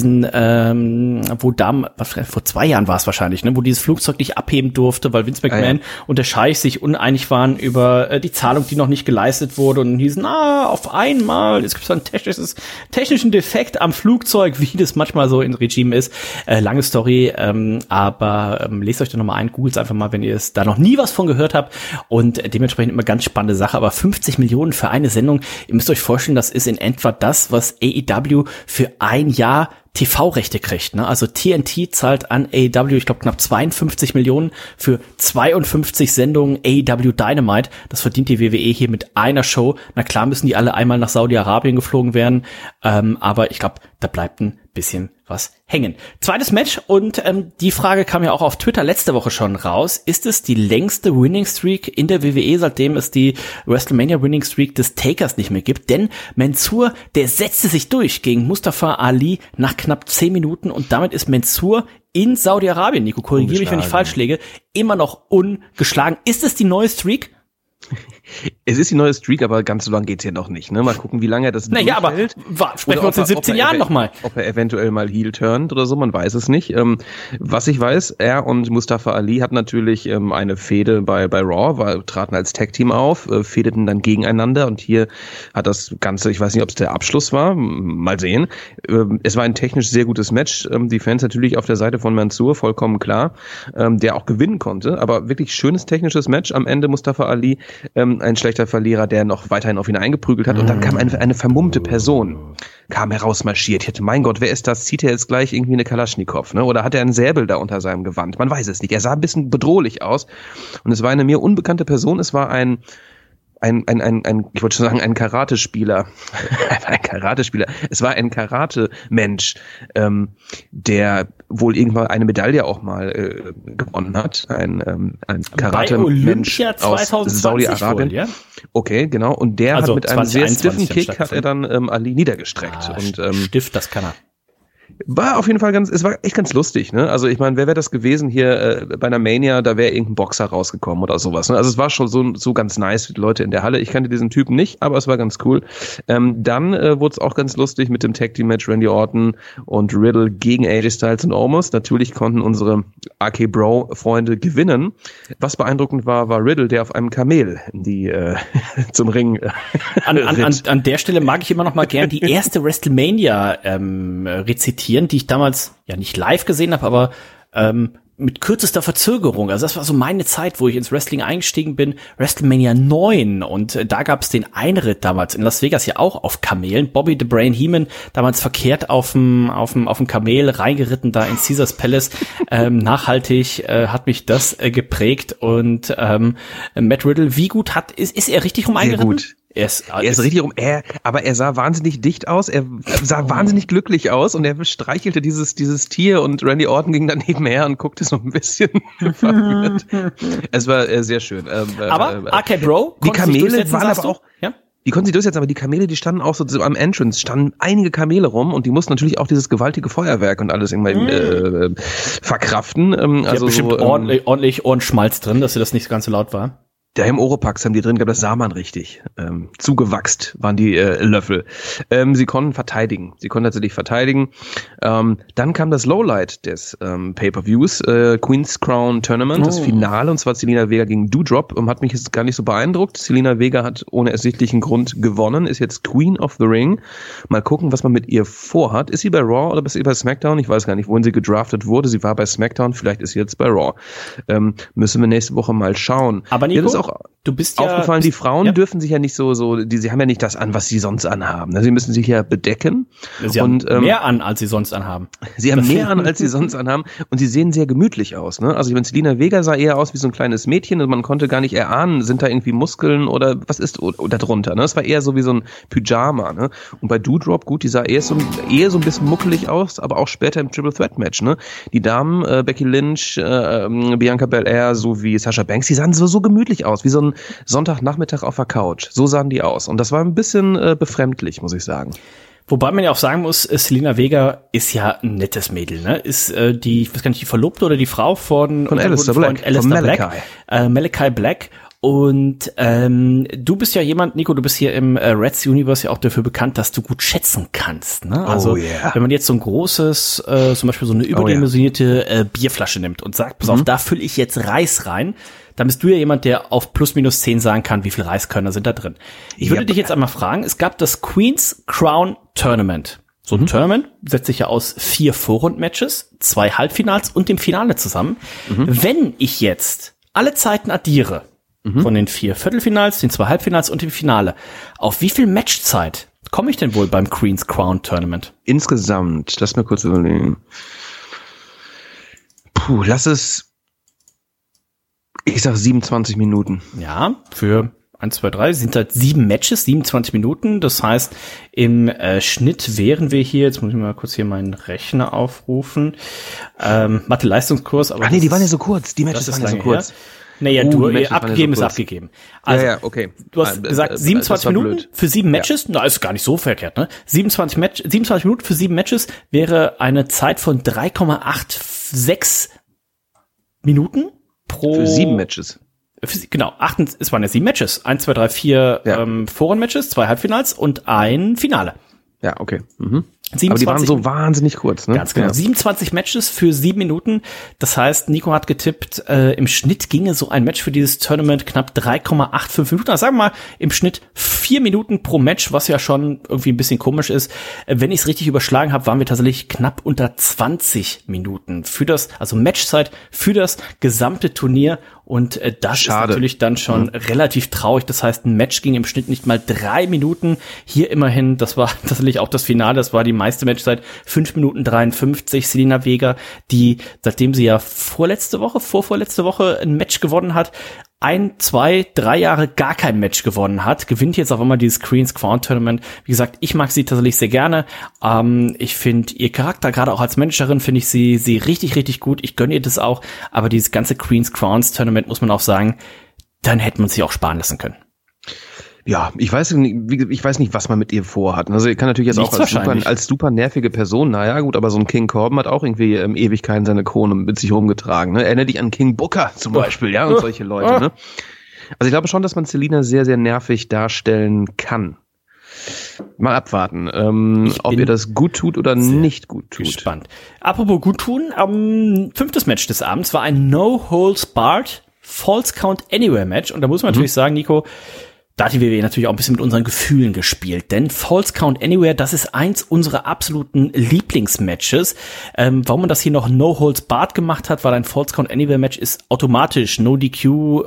vor 2 Jahren war es wahrscheinlich, ne? Wo dieses Flugzeug nicht abheben durfte, weil Vince McMahon und der Scheich sich uneinig waren über die Zahlung, die noch nicht geleistet wurde und hießen, auf einmal, es gibt so einen technischen Defekt am Flugzeug, wie das manchmal so im Regime ist. Lange Story, aber lest euch da nochmal ein, googelt einfach mal, wenn ihr es da noch nie was von gehört habt und dementsprechend immer ganz spannende Sache, aber 50 Millionen für eine Sendung, ihr müsst euch vorstellen, das ist in etwa das, was AEW für ein Jahr TV-Rechte kriegt, ne? Also TNT zahlt an AEW, ich glaube, knapp 52 Millionen für 52 Sendungen AEW Dynamite. Das verdient die WWE hier mit einer Show. Na klar müssen die alle einmal nach Saudi-Arabien geflogen werden, aber ich glaube, da bleibt ein bisschen was hängen. Zweites Match und die Frage kam ja auch auf Twitter letzte Woche schon raus. Ist es die längste Winning Streak in der WWE, seitdem es die WrestleMania Winning Streak des Takers nicht mehr gibt? Denn Mansoor, der setzte sich durch gegen Mustafa Ali nach knapp 10 Minuten und damit ist Mansoor in Saudi-Arabien, Nico, korrigiere mich, wenn ich falsch liege, immer noch ungeschlagen. Ist es die neue Streak? Es ist die neue Streak, aber ganz so lang geht's ja noch nicht. Ne? Mal gucken, wie lange er das durchhält. Aber sprechen wir uns in 17 Jahren nochmal. Ob er eventuell mal Heel turnt oder so, man weiß es nicht. Was ich weiß, er und Mustafa Ali hatten natürlich eine Fehde bei Raw, traten als Tag-Team auf, fehdeten dann gegeneinander und hier hat das Ganze, ich weiß nicht, ob es der Abschluss war, mal sehen. Es war ein technisch sehr gutes Match. Die Fans natürlich auf der Seite von Mansoor, vollkommen klar, der auch gewinnen konnte, aber wirklich schönes technisches Match. Am Ende Mustafa Ali ein schlechter Verlierer, der noch weiterhin auf ihn eingeprügelt hat. Und dann kam eine vermummte Person, kam herausmarschiert. Ich dachte, mein Gott, wer ist das? Zieht er jetzt gleich irgendwie eine Kalaschnikow, ne? Oder hat er einen Säbel da unter seinem Gewand? Man weiß es nicht. Er sah ein bisschen bedrohlich aus. Und es war eine mir unbekannte Person. Es war ein ich wollte schon sagen, ein Karatespieler. Ein Karatespieler. Es war ein Karate-Mensch, der wohl irgendwann eine Medaille auch mal gewonnen hat. Ein Karate-Mensch aus Saudi-Arabien. Ja? Okay, genau. Und der hat mit einem sehr stiffen Kick hat er dann Ali niedergestreckt. Stift, das kann er. War auf jeden Fall es war echt ganz lustig, ne? Also ich meine, wer wäre das gewesen hier bei einer Mania, da wäre irgendein Boxer rausgekommen oder sowas, ne? Also es war schon so ganz nice für die Leute in der Halle. Ich kannte diesen Typen nicht, aber es war ganz cool. Dann wurde es auch ganz lustig mit dem Tag Team Match Randy Orton und Riddle gegen AJ Styles und Omos. Natürlich konnten unsere RK Bro Freunde gewinnen. Was beeindruckend war Riddle, der auf einem Kamel zum Ring an der Stelle mag ich immer noch mal gern die erste WrestleMania rezitieren, die ich damals ja nicht live gesehen habe, aber mit kürzester Verzögerung. Also das war so meine Zeit, wo ich ins Wrestling eingestiegen bin. WrestleMania 9 und da gab es den Einritt damals in Las Vegas ja auch auf Kamelen. Bobby the Brain Heenan damals verkehrt auf dem Kamel reingeritten da in Caesars Palace. Nachhaltig hat mich das geprägt und Matt Riddle, wie gut ist er richtig eingeritten? Sehr gut. Er ist richtig aber er sah wahnsinnig dicht aus, er sah wahnsinnig glücklich aus und er streichelte dieses Tier und Randy Orton ging dann nebenher und guckte so ein bisschen verwirrt. Es war sehr schön. Aber RK Bro, die Kamele waren aber auch, ja? Die konnten sie durchsetzen, aber die Kamele, die standen auch so am Entrance, standen einige Kamele rum und die mussten natürlich auch dieses gewaltige Feuerwerk und alles irgendwie verkraften. Also bestimmt ordentlich Ohrenschmalz drin, dass das nicht ganz so laut war. Der im Oropax haben die drin gehabt, das sah man richtig. Zugewachst waren die Löffel. Sie konnten verteidigen. Sie konnten tatsächlich verteidigen. Dann kam das Lowlight des Pay-Per-Views, Queen's Crown Tournament, das Finale, und zwar Zelina Vega gegen Doudrop. Hat mich jetzt gar nicht so beeindruckt. Zelina Vega hat ohne ersichtlichen Grund gewonnen, ist jetzt Queen of the Ring. Mal gucken, was man mit ihr vorhat. Ist sie bei Raw oder ist sie bei SmackDown? Ich weiß gar nicht, wohin sie gedraftet wurde. Sie war bei SmackDown, vielleicht ist sie jetzt bei Raw. Müssen wir nächste Woche mal schauen. Aber Nico, du bist ja aufgefallen, die Frauen dürfen sich ja nicht sie haben ja nicht das an, was sie sonst anhaben. Sie müssen sich ja bedecken. Sie haben mehr an, als sie sonst anhaben. Sie haben mehr an, als sie sonst anhaben, und sie sehen sehr gemütlich aus. Ne? Also ich meine, Zelina Vega sah eher aus wie so ein kleines Mädchen und man konnte gar nicht erahnen, sind da irgendwie Muskeln oder was ist da drunter. Ne? Es war eher so wie so ein Pyjama. Ne? Und bei Doudrop, gut, die sah eher so ein bisschen muckelig aus, aber auch später im Triple Threat Match. Ne? Die Damen, Becky Lynch, Bianca Belair sowie Sasha Banks, die sahen so gemütlich aus, wie so ein Sonntagnachmittag auf der Couch. So sahen die aus. Und das war ein bisschen befremdlich, muss ich sagen. Wobei man ja auch sagen muss, Zelina Vega ist ja ein nettes Mädel, ne? Ist ich weiß gar nicht, die Verlobte oder die Frau von Alistair Black. Von Malachi Black. Und du bist ja jemand, Nico, du bist hier im Reds Universe ja auch dafür bekannt, dass du gut schätzen kannst. Ne? Also wenn man jetzt so ein großes, zum Beispiel so eine überdimensionierte Bierflasche nimmt und sagt, pass auf, da fülle ich jetzt Reis rein, dann bist du ja jemand, der auf plus minus 10 sagen kann, wie viel Reiskörner sind da drin. Ich würde dich jetzt einmal fragen, es gab das Queen's Crown Tournament. So ein Tournament setzt sich ja aus 4 Vorrundmatches, 2 Halbfinals und dem Finale zusammen. Wenn ich jetzt alle Zeiten addiere, von den 4 Viertelfinals, den 2 Halbfinals und dem Finale, auf wie viel Matchzeit komme ich denn wohl beim Queen's Crown Tournament? Insgesamt, lass mir kurz überlegen. Ich sag 27 Minuten. Ja, für 1, 2, 3 sind halt 7 Matches, 27 Minuten. Das heißt, im Schnitt wären wir hier, jetzt muss ich mal kurz hier meinen Rechner aufrufen, Mathe-Leistungskurs. Aber die waren ja so kurz, die Matches waren ja so kurz. Her. Naja, abgegeben ist abgegeben. Also, okay. Du hast gesagt, 27 Minuten für 7 Matches. Na, ist gar nicht so verkehrt, ne? 27 Minuten für 7 Matches wäre eine Zeit von 3,86 Minuten pro... Für 7 Matches. Genau, es waren ja 7 Matches. 1, 2, 3, 4 Vorrundmatches, 2 Halbfinals und ein Finale. Ja, okay. Aber die waren so wahnsinnig kurz, ne? Ganz genau. Ja. 27 Matches für 7 Minuten. Das heißt, Nico hat getippt, im Schnitt ginge so ein Match für dieses Tournament knapp 3,85 Minuten. Also sagen wir mal, im Schnitt 4 Minuten pro Match, was ja schon irgendwie ein bisschen komisch ist. Wenn ich es richtig überschlagen habe, waren wir tatsächlich knapp unter 20 Minuten für also Matchzeit für das gesamte Turnier. Und das ist natürlich dann schon relativ traurig. Das heißt, ein Match ging im Schnitt nicht mal 3 Minuten. Hier immerhin, das war tatsächlich auch das Finale, das war die meiste Matchzeit, 5 Minuten 53. Zelina Vega, die, seitdem sie ja vorvorletzte Woche ein Match gewonnen hat, 1, 2, 3 Jahre gar kein Match gewonnen hat, gewinnt jetzt auf einmal dieses Queen's Crown Tournament. Wie gesagt, ich mag sie tatsächlich sehr gerne. Ich finde ihr Charakter, gerade auch als Managerin, finde ich sie richtig, richtig gut. Ich gönne ihr das auch. Aber dieses ganze Queen's Crowns Tournament, muss man auch sagen, dann hätte man sich auch sparen lassen können. Ja, ich weiß nicht, was man mit ihr vorhat. Also ich kann natürlich jetzt auch als super nervige Person, naja gut, aber so ein King Corbin hat auch irgendwie Ewigkeiten seine Krone mit sich rumgetragen. Ne? Erinnere dich an King Booker zum Beispiel, ja, und solche Leute. Ne? Also ich glaube schon, dass man Zelina sehr, sehr nervig darstellen kann. Mal abwarten, ob ihr das gut tut oder nicht gut tut. Gespannt. Apropos gut tun, 5. Match des Abends war ein No-Holds-Barred False Count Anywhere Match. Und da muss man natürlich sagen, Nico, da hat die WWE natürlich auch ein bisschen mit unseren Gefühlen gespielt, denn False Count Anywhere, das ist eins unserer absoluten Lieblingsmatches. Warum man das hier noch No Holds Barred gemacht hat, weil ein False Count Anywhere Match ist automatisch No DQ,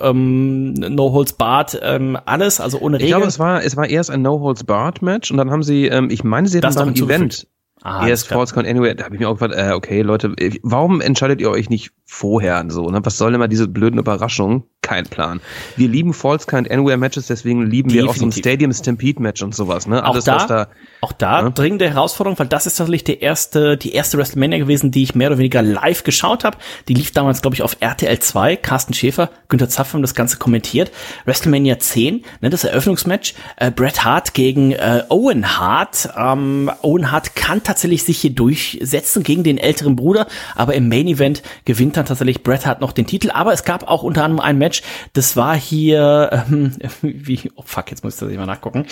No Holds Barred, alles, also ohne Regeln. Ich glaube, es war erst ein No Holds Barred Match und dann haben sie, ich meine, sie hatten beim Event erst False Count Anywhere, da habe ich mir auch gefragt, okay, Leute, warum entscheidet ihr euch nicht vorher so, ne? Was soll denn mal diese blöden Überraschungen? Kein Plan. Wir lieben False Count Anywhere Matches, deswegen lieben wir auch so ein Stadium Stampede Match und sowas, ne? Alles, auch da dringende Herausforderung, weil das ist tatsächlich die erste WrestleMania gewesen, die ich mehr oder weniger live geschaut habe. Die lief damals, glaube ich, auf RTL 2. Carsten Schäfer, Günther Zapf haben das Ganze kommentiert. WrestleMania 10, ne, das Eröffnungsmatch, Bret Hart gegen Owen Hart. Owen Hart kann tatsächlich sich hier durchsetzen gegen den älteren Bruder, aber im Main Event gewinnt dann tatsächlich Bret Hart noch den Titel. Aber es gab auch unter anderem ein Match, Match. Das war hier, jetzt muss ich mal nachgucken.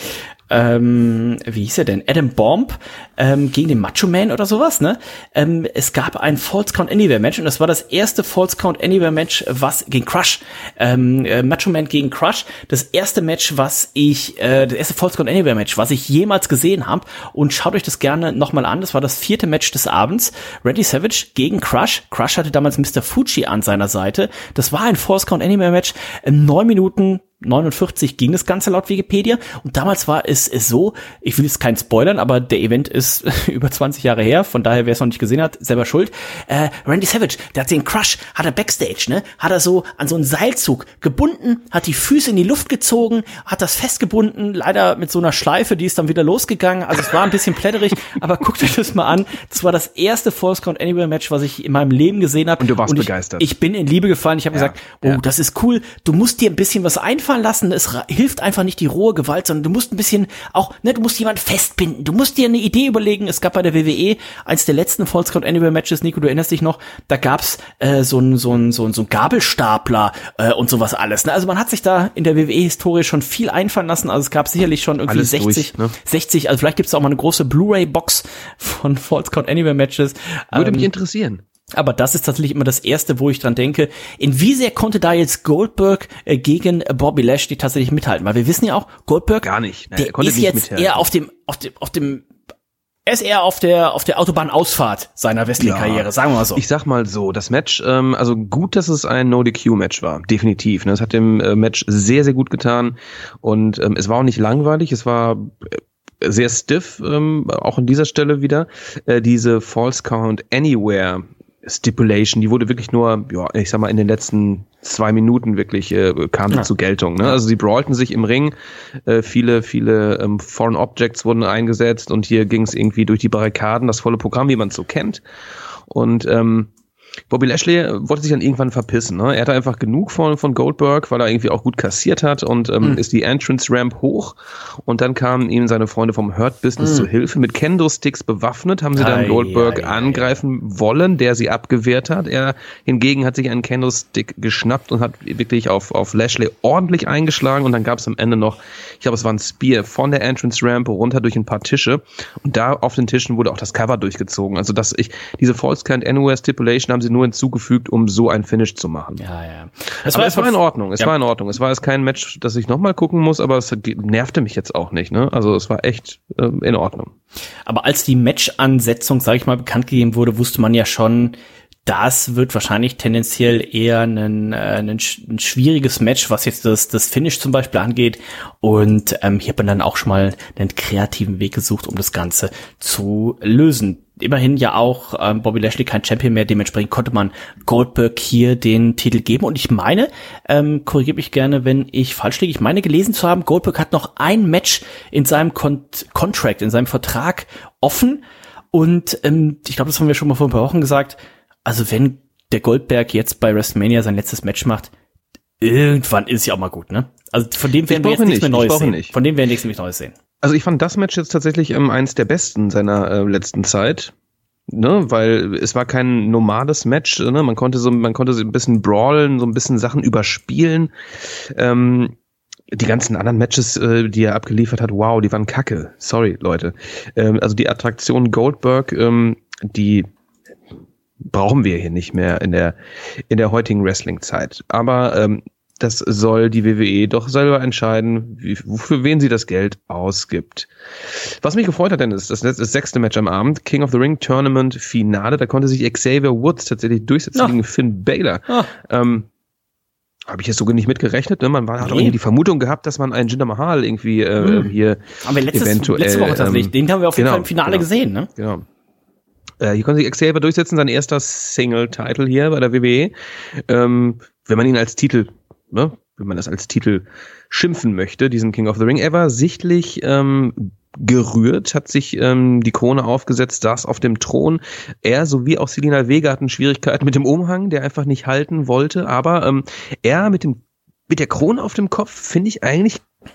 Wie hieß er denn? Adam Bomb gegen den Macho Man oder sowas, ne? Es gab ein Falls Count Anywhere Match und das war das erste Falls Count Anywhere Match, was gegen Crush. Macho Man gegen Crush. Das erste Match, das erste Falls Count Anywhere Match, was ich jemals gesehen habe. Und schaut euch das gerne nochmal an. Das war das 4. Match des Abends. Randy Savage gegen Crush. Crush hatte damals Mr. Fuji an seiner Seite. Das war ein Falls Count Anywhere Match. 9 Minuten 49 ging das Ganze laut Wikipedia und damals war es so, ich will jetzt keinen spoilern, aber der Event ist über 20 Jahre her, von daher, wer es noch nicht gesehen hat, selber schuld. Randy Savage, der hat den Crush, hat er Backstage, ne, hat er so an so einen Seilzug gebunden, hat die Füße in die Luft gezogen, hat das festgebunden, leider mit so einer Schleife, die ist dann wieder losgegangen, also es war ein bisschen plätterig, aber guckt euch das mal an, das war das erste Falls Count Anywhere Match, was ich in meinem Leben gesehen habe. Und du warst begeistert. Ich bin in Liebe gefallen, ich habe gesagt, das ist cool, du musst dir ein bisschen was einfallen lassen, es hilft einfach nicht die rohe Gewalt, sondern du musst ein bisschen auch, ne, du musst jemanden festbinden, du musst dir eine Idee überlegen. Es gab bei der WWE eins der letzten Falls Count Anywhere Matches, Nico, du erinnerst dich noch, da gab's so ein Gabelstapler und sowas alles, ne? Also man hat sich da in der WWE-Historie schon viel einfallen lassen, also es gab sicherlich schon irgendwie 60, also vielleicht gibt's auch mal eine große Blu-ray-Box von Falls Count Anywhere Matches. Würde mich interessieren. Aber das ist tatsächlich immer das Erste, wo ich dran denke, in wie sehr konnte da jetzt Goldberg gegen Bobby Lashley tatsächlich mithalten? Weil wir wissen ja auch, Goldberg, gar nicht. Nein, der ist jetzt eher er ist eher auf der Autobahnausfahrt seiner Wrestling-Karriere, sagen wir mal so. Ich sag mal so, das Match, also gut, dass es ein No-DQ-Match war, definitiv. Ne? Es hat dem Match sehr, sehr gut getan und es war auch nicht langweilig, es war sehr stiff, auch an dieser Stelle wieder. Diese Falls Count Anywhere Stipulation, die wurde wirklich nur, ich sag mal, in den letzten 2 Minuten wirklich kam sie zur Geltung. Ne? Also sie brawlten sich im Ring, viele Foreign Objects wurden eingesetzt und hier ging es irgendwie durch die Barrikaden, das volle Programm, wie man es so kennt. Und Bobby Lashley wollte sich dann irgendwann verpissen. Ne? Er hatte einfach genug von Goldberg, weil er irgendwie auch gut kassiert hat und ist die Entrance Ramp hoch und dann kamen ihm seine Freunde vom Hurt Business zu Hilfe. Mit Kendo-Sticks bewaffnet haben sie dann Goldberg angreifen wollen, der sie abgewehrt hat. Er hingegen hat sich einen Kendo-Stick geschnappt und hat wirklich auf Lashley ordentlich eingeschlagen und dann gab es am Ende noch, ich glaube es war ein Spear von der Entrance Ramp runter durch ein paar Tische und da auf den Tischen wurde auch das Cover durchgezogen. Also diese Falls Count Anywhere Stipulation haben sie nur hinzugefügt, um so ein Finish zu machen. Ja. Es war in Ordnung. Es war in Ordnung. Es war jetzt kein Match, das ich nochmal gucken muss, aber es nervte mich jetzt auch nicht. Ne? Also es war echt in Ordnung. Aber als die Match-Ansetzung, sage ich mal, bekannt gegeben wurde, wusste man ja schon, das wird wahrscheinlich tendenziell eher ein schwieriges Match, was jetzt das Finish zum Beispiel angeht. Und hier hat man dann auch schon mal einen kreativen Weg gesucht, um das Ganze zu lösen. Immerhin ja auch Bobby Lashley kein Champion mehr, dementsprechend konnte man Goldberg hier den Titel geben. Und ich meine, korrigiert mich gerne, wenn ich falsch liege, ich meine gelesen zu haben, Goldberg hat noch ein Match in seinem Contract, in seinem Vertrag offen. Und ich glaube, das haben wir schon mal vor ein paar Wochen gesagt, also wenn der Goldberg jetzt bei WrestleMania sein letztes Match macht, irgendwann ist ja auch mal gut, ne? Also von dem werden wir jetzt nichts mehr Neues sehen. Von dem werden wir nichts mehr Neues sehen. Also ich fand das Match jetzt tatsächlich eins der besten seiner letzten Zeit, ne, weil es war kein normales Match, ne, man konnte so ein bisschen brawlen, so ein bisschen Sachen überspielen. Die ganzen anderen Matches, die er abgeliefert hat, wow, die waren kacke. Sorry, Leute. Also die Attraktion Goldberg, die brauchen wir hier nicht mehr in der heutigen Wrestling-Zeit. Aber das soll die WWE doch selber entscheiden, für wen sie das Geld ausgibt. Was mich gefreut hat, denn ist das 6. Match am Abend, King of the Ring Tournament Finale. Da konnte sich Xavier Woods tatsächlich durchsetzen gegen Finn Balor. Habe ich jetzt sogar nicht mitgerechnet. Ne? Man hat auch irgendwie die Vermutung gehabt, dass man einen Jinder Mahal irgendwie hier aber letzte Woche tatsächlich. Den haben wir auf jeden Fall im Finale gesehen. Ne? Genau. Hier konnte sich Xavier durchsetzen, sein erster Single-Title hier bei der WWE. Wenn man ihn als Titel, ne, wenn man das als Titel schimpfen möchte, diesen King of the Ring. Er war sichtlich gerührt, hat sich die Krone aufgesetzt, saß auf dem Thron. Er sowie auch Selena Vega hatten Schwierigkeiten mit dem Umhang, der einfach nicht halten wollte. Aber er mit der Krone auf dem Kopf finde ich eigentlich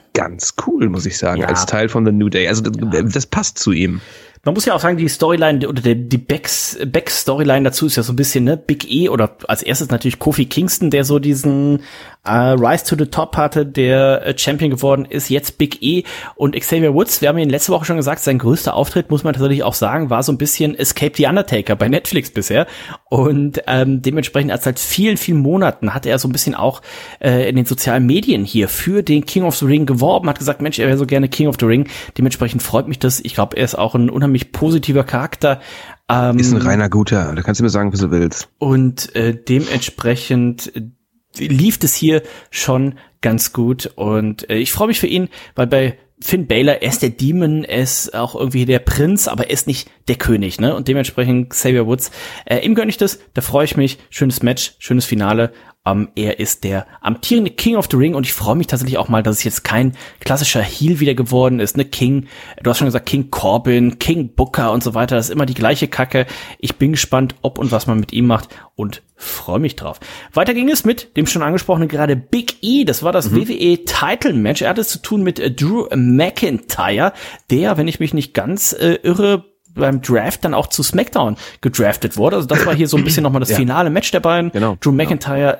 ganz cool, muss ich sagen, als Teil von The New Day. Also das passt zu ihm. Man muss ja auch sagen, die Storyline oder die Back-Storyline dazu ist ja so ein bisschen, ne, Big E oder als erstes natürlich Kofi Kingston, der so diesen Rise to the Top hatte, der Champion geworden ist, jetzt Big E und Xavier Woods. Wir haben ihn letzte Woche schon gesagt, sein größter Auftritt, muss man tatsächlich auch sagen, war so ein bisschen Escape the Undertaker bei Netflix bisher und dementsprechend als seit vielen, vielen Monaten hat er so ein bisschen auch in den sozialen Medien hier für den King of the Ring geworben, hat gesagt, Mensch, er wäre so gerne King of the Ring. Dementsprechend freut mich das. Ich glaube, er ist auch ein unheimlich positiver Charakter. Ist ein reiner Guter, da kannst du mir sagen, was du willst. Und dementsprechend lief es hier schon ganz gut und ich freue mich für ihn, weil bei Finn Balor, er ist der Demon, er ist auch irgendwie der Prinz, aber er ist nicht der König, ne? Und dementsprechend Xavier Woods, ihm gönne ich das, da freue ich mich, schönes Match, schönes Finale. Er ist der amtierende King of the Ring und ich freue mich tatsächlich auch mal, dass es jetzt kein klassischer Heel wieder geworden ist, ne? King, du hast schon gesagt, King Corbin, King Booker und so weiter, das ist immer die gleiche Kacke. Ich bin gespannt, ob und was man mit ihm macht und freue mich drauf. Weiter ging es mit dem schon angesprochenen gerade Big E, das war das WWE Title Match. Er hatte es zu tun mit Drew McIntyre, der, wenn ich mich nicht ganz irre, beim Draft dann auch zu SmackDown gedraftet wurde. Also das war hier so ein bisschen nochmal das finale Match der beiden. Genau. Drew McIntyre,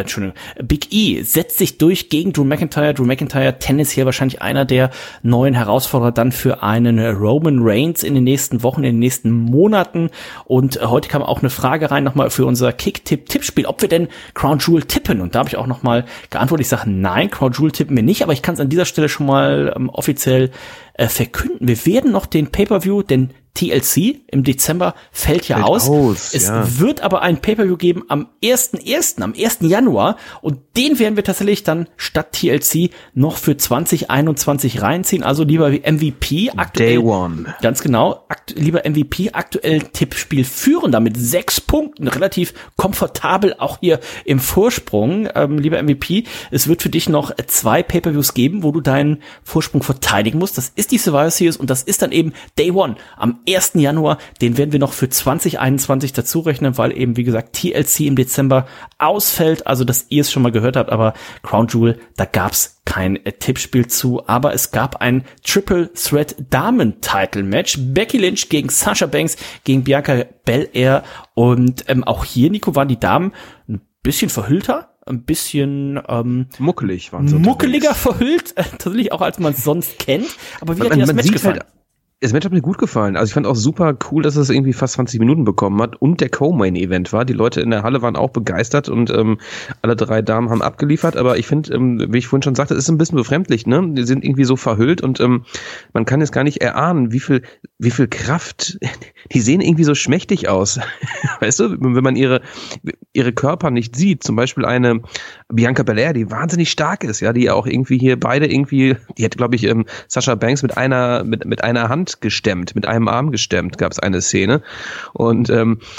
Big E setzt sich durch gegen Drew McIntyre. Drew McIntyre, tendenziell wahrscheinlich einer der neuen Herausforderer dann für einen Roman Reigns in den nächsten Wochen, in den nächsten Monaten. Und heute kam auch eine Frage rein nochmal für unser Kick-Tipp-Tippspiel, ob wir denn Crown Jewel tippen. Und da habe ich auch nochmal geantwortet. Ich sage, nein, Crown Jewel tippen wir nicht, aber ich kann es an dieser Stelle schon mal offiziell verkünden. Wir werden noch den Pay-Per-View, den TLC im Dezember fällt ja aus. Es wird aber ein Pay-Per-View geben am 1.1., am 1. Januar und den werden wir tatsächlich dann statt TLC noch für 2021 reinziehen. Also lieber MVP aktuell. Day One. Ganz genau. Lieber MVP aktuell Tippspiel führen, damit 6 Punkten, relativ komfortabel auch hier im Vorsprung. Lieber MVP, es wird für dich noch 2 Pay-Per-Views geben, wo du deinen Vorsprung verteidigen musst. Das ist die Survivor Series und das ist dann eben Day One am 1. Januar, den werden wir noch für 2021 dazu rechnen, weil eben, wie gesagt, TLC im Dezember ausfällt, also dass ihr es schon mal gehört habt, aber Crown Jewel, da gab's kein Tippspiel zu, aber es gab ein Triple Threat Damen-Title Match, Becky Lynch gegen Sasha Banks, gegen Bianca Belair und auch hier, Nico, waren die Damen ein bisschen verhüllter, ein bisschen muckelig waren sie muckeliger verhüllt, tatsächlich auch als man es sonst kennt, aber wie hat dir das Match gefallen? Das Match hat mir gut gefallen. Also ich fand auch super cool, dass es irgendwie fast 20 Minuten bekommen hat und der Co-Main-Event war. Die Leute in der Halle waren auch begeistert und alle 3 Damen haben abgeliefert. Aber ich finde, wie ich vorhin schon sagte, es ist ein bisschen befremdlich, ne? Die sind irgendwie so verhüllt und man kann jetzt gar nicht erahnen, wie viel Kraft. Die sehen irgendwie so schmächtig aus. Weißt du, wenn man ihre Körper nicht sieht. Zum Beispiel eine Bianca Belair, die wahnsinnig stark ist, ja, die auch irgendwie hier beide irgendwie, die hat, glaube ich, Sasha Banks mit einer Hand gestemmt, mit einem Arm gestemmt, gab es eine Szene. Und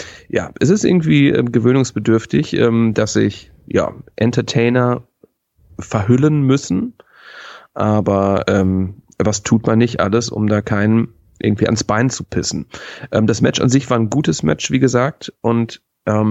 es ist irgendwie gewöhnungsbedürftig, dass sich Entertainer verhüllen müssen, aber was tut man nicht alles, um da keinen irgendwie ans Bein zu pissen. Das Match an sich war ein gutes Match, wie gesagt, und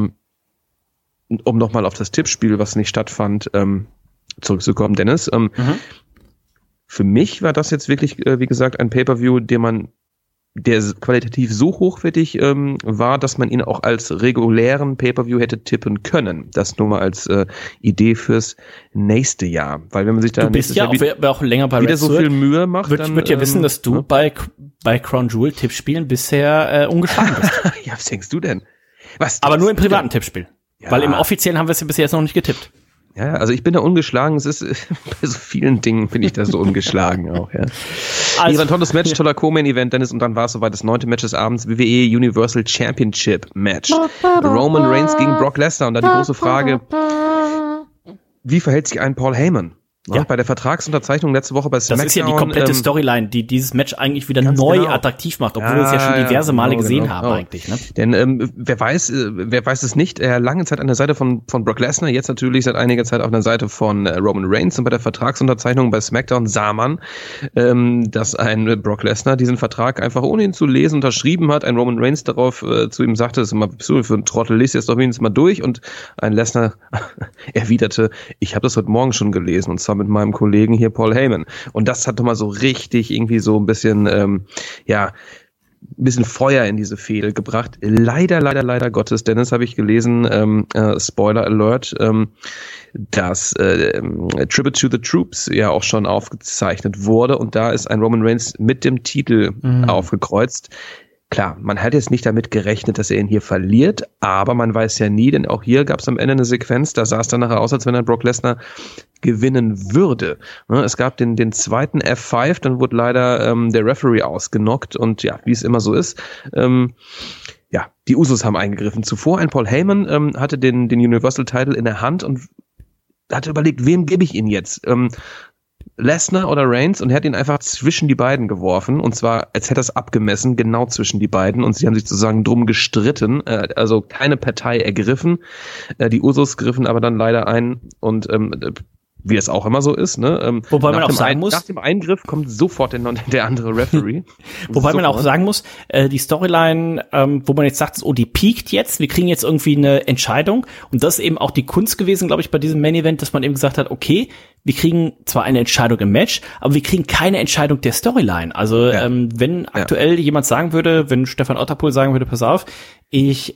um nochmal auf das Tippspiel, was nicht stattfand, zurückzukommen, Dennis, für mich war das jetzt wirklich, wie gesagt, ein Pay-Per-View, der qualitativ so hochwertig war, dass man ihn auch als regulären Pay-Per-View hätte tippen können. Das nur mal als Idee fürs nächste Jahr. Weil wenn man sich da du bist ja auch, wer auch länger bei wieder so viel Mühe macht, wird ja wissen, dass du bei Crown Jewel Tippspielen bisher ungeschlagen bist. Ja, was denkst du denn? Aber nur im privaten Tippspiel. Ja. Weil im offiziellen haben wir es ja bis jetzt noch nicht getippt. Ja, also ich bin da ungeschlagen. Es ist bei so vielen Dingen bin ich da so ungeschlagen auch. Ja. Also, war ein tolles Match, toller Co-Main-Event, Dennis, und dann war es soweit das 9. Match des Abends, WWE Universal Championship Match. Roman Reigns gegen Brock Lesnar und dann die große Frage: Wie verhält sich ein Paul Heyman? Ja. Bei der Vertragsunterzeichnung letzte Woche bei SmackDown. Das ist ja die komplette Storyline, die dieses Match eigentlich wieder neu attraktiv macht, obwohl wir es ja schon diverse Male gesehen haben eigentlich. Ne? Denn wer weiß es nicht, er lange Zeit an der Seite von Brock Lesnar, jetzt natürlich seit einiger Zeit auf der Seite von Roman Reigns, und bei der Vertragsunterzeichnung bei SmackDown sah man, dass ein Brock Lesnar diesen Vertrag einfach ohne ihn zu lesen unterschrieben hat, ein Roman Reigns darauf zu ihm sagte, das ist immer so für einen Trottel, liest jetzt doch wenigstens mal durch, und ein Lesnar erwiderte, ich habe das heute Morgen schon gelesen, und zwar mit meinem Kollegen hier Paul Heyman. Und das hat doch mal so richtig irgendwie so ein bisschen, ein bisschen Feuer in diese Fehde gebracht. Leider Gottes, Dennis, habe ich gelesen, Spoiler Alert, dass Tribute to the Troops ja auch schon aufgezeichnet wurde und da ist ein Roman Reigns mit dem Titel aufgekreuzt. Klar, man hat jetzt nicht damit gerechnet, dass er ihn hier verliert, aber man weiß ja nie, denn auch hier gab es am Ende eine Sequenz, da sah es dann nachher aus, als wenn er Brock Lesnar gewinnen würde. Es gab den zweiten F5, dann wurde leider der Referee ausgenockt und ja, wie es immer so ist, die Usos haben eingegriffen. Zuvor ein Paul Heyman hatte den Universal Title in der Hand und hatte überlegt, wem gebe ich ihn jetzt? Lesnar oder Reigns, und er hat ihn einfach zwischen die beiden geworfen und zwar, als hätte er es abgemessen, genau zwischen die beiden und sie haben sich sozusagen drum gestritten, also keine Partei ergriffen, die Usos griffen aber dann leider ein und wie es auch immer so ist, ne? Wobei man auch sagen muss, nach dem Eingriff kommt sofort der andere Referee. Wobei man auch sagen muss, die Storyline, wo man jetzt sagt, die piekt jetzt, wir kriegen jetzt irgendwie eine Entscheidung und das ist eben auch die Kunst gewesen, glaube ich, bei diesem Main Event, dass man eben gesagt hat, okay, wir kriegen zwar eine Entscheidung im Match, aber wir kriegen keine Entscheidung der Storyline. Also wenn aktuell jemand sagen würde, wenn Stefan Otterpohl sagen würde, pass auf, ich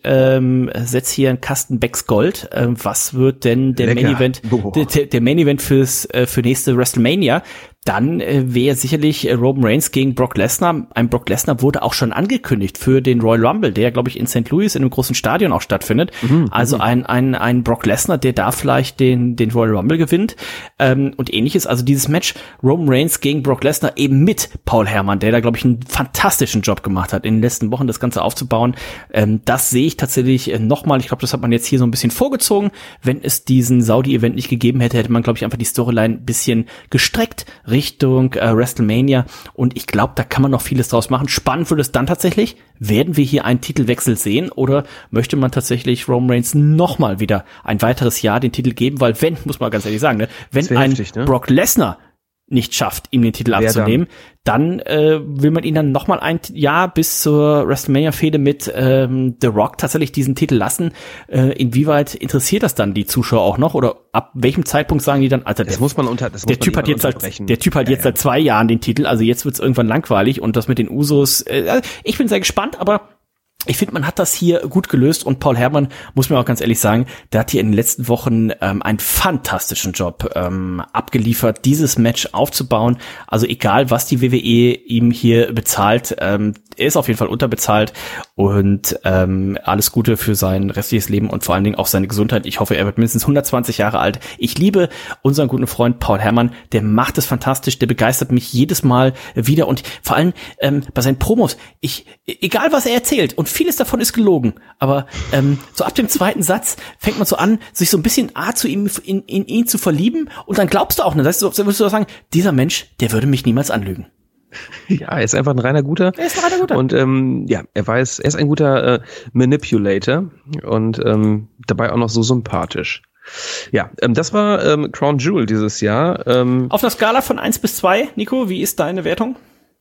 setze hier einen Kasten Becks Gold, was wird denn der Main Event, der Main Event für nächste WrestleMania? Dann wäre sicherlich Roman Reigns gegen Brock Lesnar. Ein Brock Lesnar wurde auch schon angekündigt für den Royal Rumble, der, glaube ich, in St. Louis in einem großen Stadion auch stattfindet. Also ein Brock Lesnar, der da vielleicht den Royal Rumble gewinnt und ähnliches. Also dieses Match Roman Reigns gegen Brock Lesnar eben mit Paul Heyman, der da, glaube ich, einen fantastischen Job gemacht hat, in den letzten Wochen das Ganze aufzubauen. Das sehe ich tatsächlich nochmal. Ich glaube, das hat man jetzt hier so ein bisschen vorgezogen. Wenn es diesen Saudi-Event nicht gegeben hätte, hätte man, glaube ich, einfach die Storyline ein bisschen gestreckt Richtung WrestleMania und ich glaube, da kann man noch vieles draus machen. Spannend wird es dann tatsächlich, werden wir hier einen Titelwechsel sehen oder möchte man tatsächlich Roman Reigns nochmal wieder ein weiteres Jahr den Titel geben, weil wenn, muss man ganz ehrlich sagen, ne, wenn ein heftig, ne? Brock Lesnar nicht schafft, ihm den Titel abzunehmen, dann will man ihn dann nochmal ein Jahr bis zur WrestleMania-Fehde mit The Rock tatsächlich diesen Titel lassen. Inwieweit interessiert das dann die Zuschauer auch noch? Oder ab welchem Zeitpunkt sagen die dann, Alter, der Typ hat jetzt seit 2 Jahren den Titel, also jetzt wird's irgendwann langweilig und das mit den Usos, ich bin sehr gespannt, aber ich finde, man hat das hier gut gelöst und Paul Heyman, muss man auch ganz ehrlich sagen, der hat hier in den letzten Wochen einen fantastischen Job abgeliefert, dieses Match aufzubauen. Also egal, was die WWE ihm hier bezahlt, er ist auf jeden Fall unterbezahlt und alles Gute für sein restliches Leben und vor allen Dingen auch seine Gesundheit. Ich hoffe, er wird mindestens 120 Jahre alt. Ich liebe unseren guten Freund Paul Heyman, der macht es fantastisch, der begeistert mich jedes Mal wieder und vor allem bei seinen Promos, egal was er erzählt und vieles davon ist gelogen, aber so ab dem zweiten Satz fängt man so an, sich so ein bisschen in ihn zu verlieben und dann glaubst du auch, ne, das ist, würdest du sagen, dieser Mensch, der würde mich niemals anlügen. Ja, er ist einfach ein reiner Guter. Er ist ein reiner Guter. Und er ist ein guter Manipulator und dabei auch noch so sympathisch. Ja, das war Crown Jewel dieses Jahr. Auf einer Skala von 1 bis 2, Nico, wie ist deine Wertung?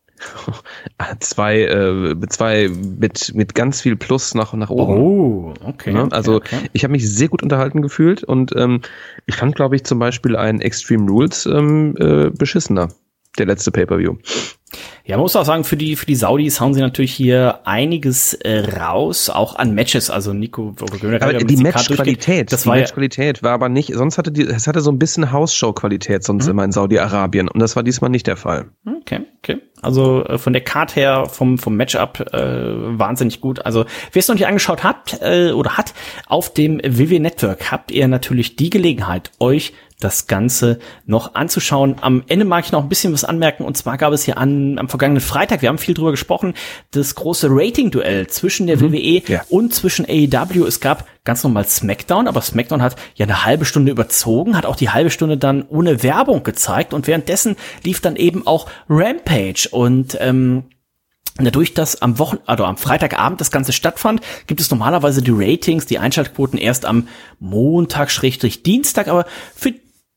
2 mit ganz viel Plus nach oben. Oh, okay. Ja, also ich habe mich sehr gut unterhalten gefühlt und ich fand, glaube ich, zum Beispiel ein Extreme Rules beschissener, der letzte Pay-Per-View. Ja, man muss auch sagen, für die Saudis hauen sie natürlich hier einiges raus, auch an Matches. Also Nico, aber die Matchqualität war aber nicht, sonst es hatte so ein bisschen Hausshow-Qualität sonst immer in Saudi-Arabien und das war diesmal nicht der Fall. Okay. Also von der Card her, vom Matchup wahnsinnig gut. Also wer es noch nicht angeschaut hat, auf dem WWE Network habt ihr natürlich die Gelegenheit, euch das Ganze noch anzuschauen. Am Ende mag ich noch ein bisschen was anmerken, und zwar gab es hier am vergangenen Freitag, wir haben viel drüber gesprochen, das große Rating-Duell zwischen der WWE und zwischen AEW. Es gab ganz normal SmackDown, aber SmackDown hat ja eine halbe Stunde überzogen, hat auch die halbe Stunde dann ohne Werbung gezeigt und währenddessen lief dann eben auch Rampage und dadurch, dass am Freitagabend das Ganze stattfand, gibt es normalerweise die Ratings, die Einschaltquoten erst am Montag/Dienstag, aber für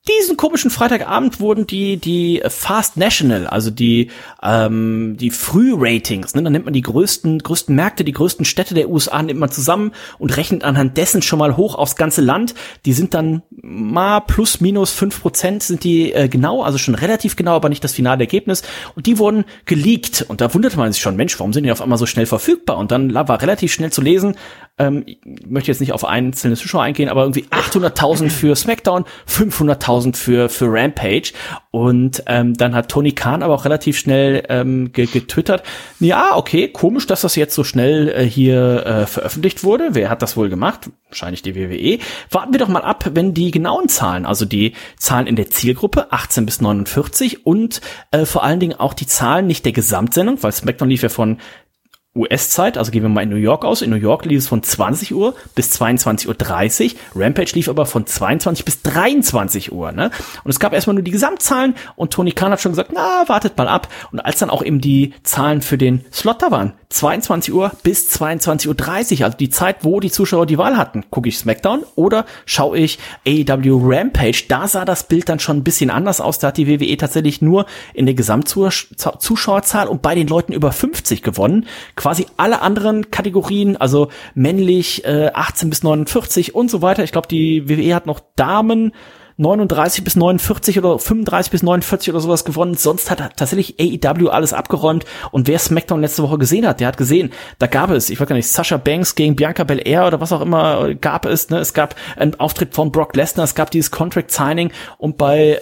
diesen komischen Freitagabend wurden die Fast National, also die Frühratings, ne, dann nimmt man die größten Märkte, die größten Städte der USA, nimmt man zusammen und rechnet anhand dessen schon mal hoch aufs ganze Land. Die sind dann mal plus minus 5% sind die genau, also schon relativ genau, aber nicht das finale Ergebnis. Und die wurden geleakt. Und da wunderte man sich schon, Mensch, warum sind die auf einmal so schnell verfügbar? Und dann war relativ schnell zu lesen, ich möchte jetzt nicht auf einzelne Zuschauer eingehen, aber irgendwie 800.000 für SmackDown, 500.000 für Rampage. Und dann hat Tony Khan aber auch relativ schnell getwittert, ja, okay, komisch, dass das jetzt so schnell hier veröffentlicht wurde. Wer hat das wohl gemacht? Wahrscheinlich die WWE. Warten wir doch mal ab, wenn die genauen Zahlen, also die Zahlen in der Zielgruppe 18 bis 49 und vor allen Dingen auch die Zahlen nicht der Gesamtsendung, weil SmackDown lief ja von US-Zeit, also gehen wir mal in New York aus. In New York lief es von 20 Uhr bis 22.30 Uhr. Rampage lief aber von 22 bis 23 Uhr. Ne? Und es gab erstmal nur die Gesamtzahlen und Tony Khan hat schon gesagt, na, wartet mal ab. Und als dann auch eben die Zahlen für den Slot da waren, 22 Uhr bis 22.30 Uhr, also die Zeit, wo die Zuschauer die Wahl hatten, gucke ich SmackDown oder schaue ich AEW Rampage. Da sah das Bild dann schon ein bisschen anders aus. Da hat die WWE tatsächlich nur in der Gesamtzuschauerzahl und bei den Leuten über 50 gewonnen. Quasi alle anderen Kategorien, also männlich 18 bis 49 und so weiter. Ich glaube, die WWE hat noch Damen 39 bis 49 oder 35 bis 49 oder sowas gewonnen. Sonst hat tatsächlich AEW alles abgeräumt. Und wer SmackDown letzte Woche gesehen hat, der hat gesehen, da gab es, ich weiß gar nicht, Sasha Banks gegen Bianca Belair oder was auch immer gab es. Ne? Es gab einen Auftritt von Brock Lesnar, es gab dieses Contract Signing und bei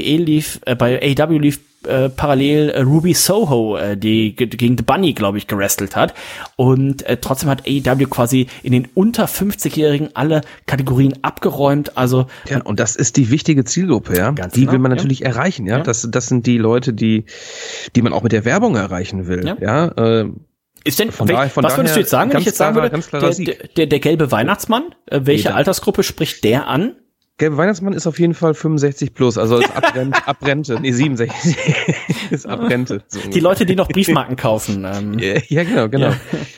bei AEW lief parallel Ruby Soho, die gegen The Bunny, glaube ich, gewrestelt hat. Und trotzdem hat AEW quasi in den unter 50-Jährigen alle Kategorien abgeräumt. Also ja, und das ist die wichtige Zielgruppe, ja. Die genau, will man natürlich erreichen, ja. Das sind die Leute, die man auch mit der Werbung erreichen will, ja. Ist denn, was würdest du jetzt sagen, wenn ich jetzt sagen würde, der gelbe Weihnachtsmann, welche Altersgruppe spricht der an? Gelbe Weihnachtsmann ist auf jeden Fall 65 plus, also ist ab Rente. Nee, 67 ist ab Rente. So die Leute, die noch Briefmarken kaufen. Ja, genau.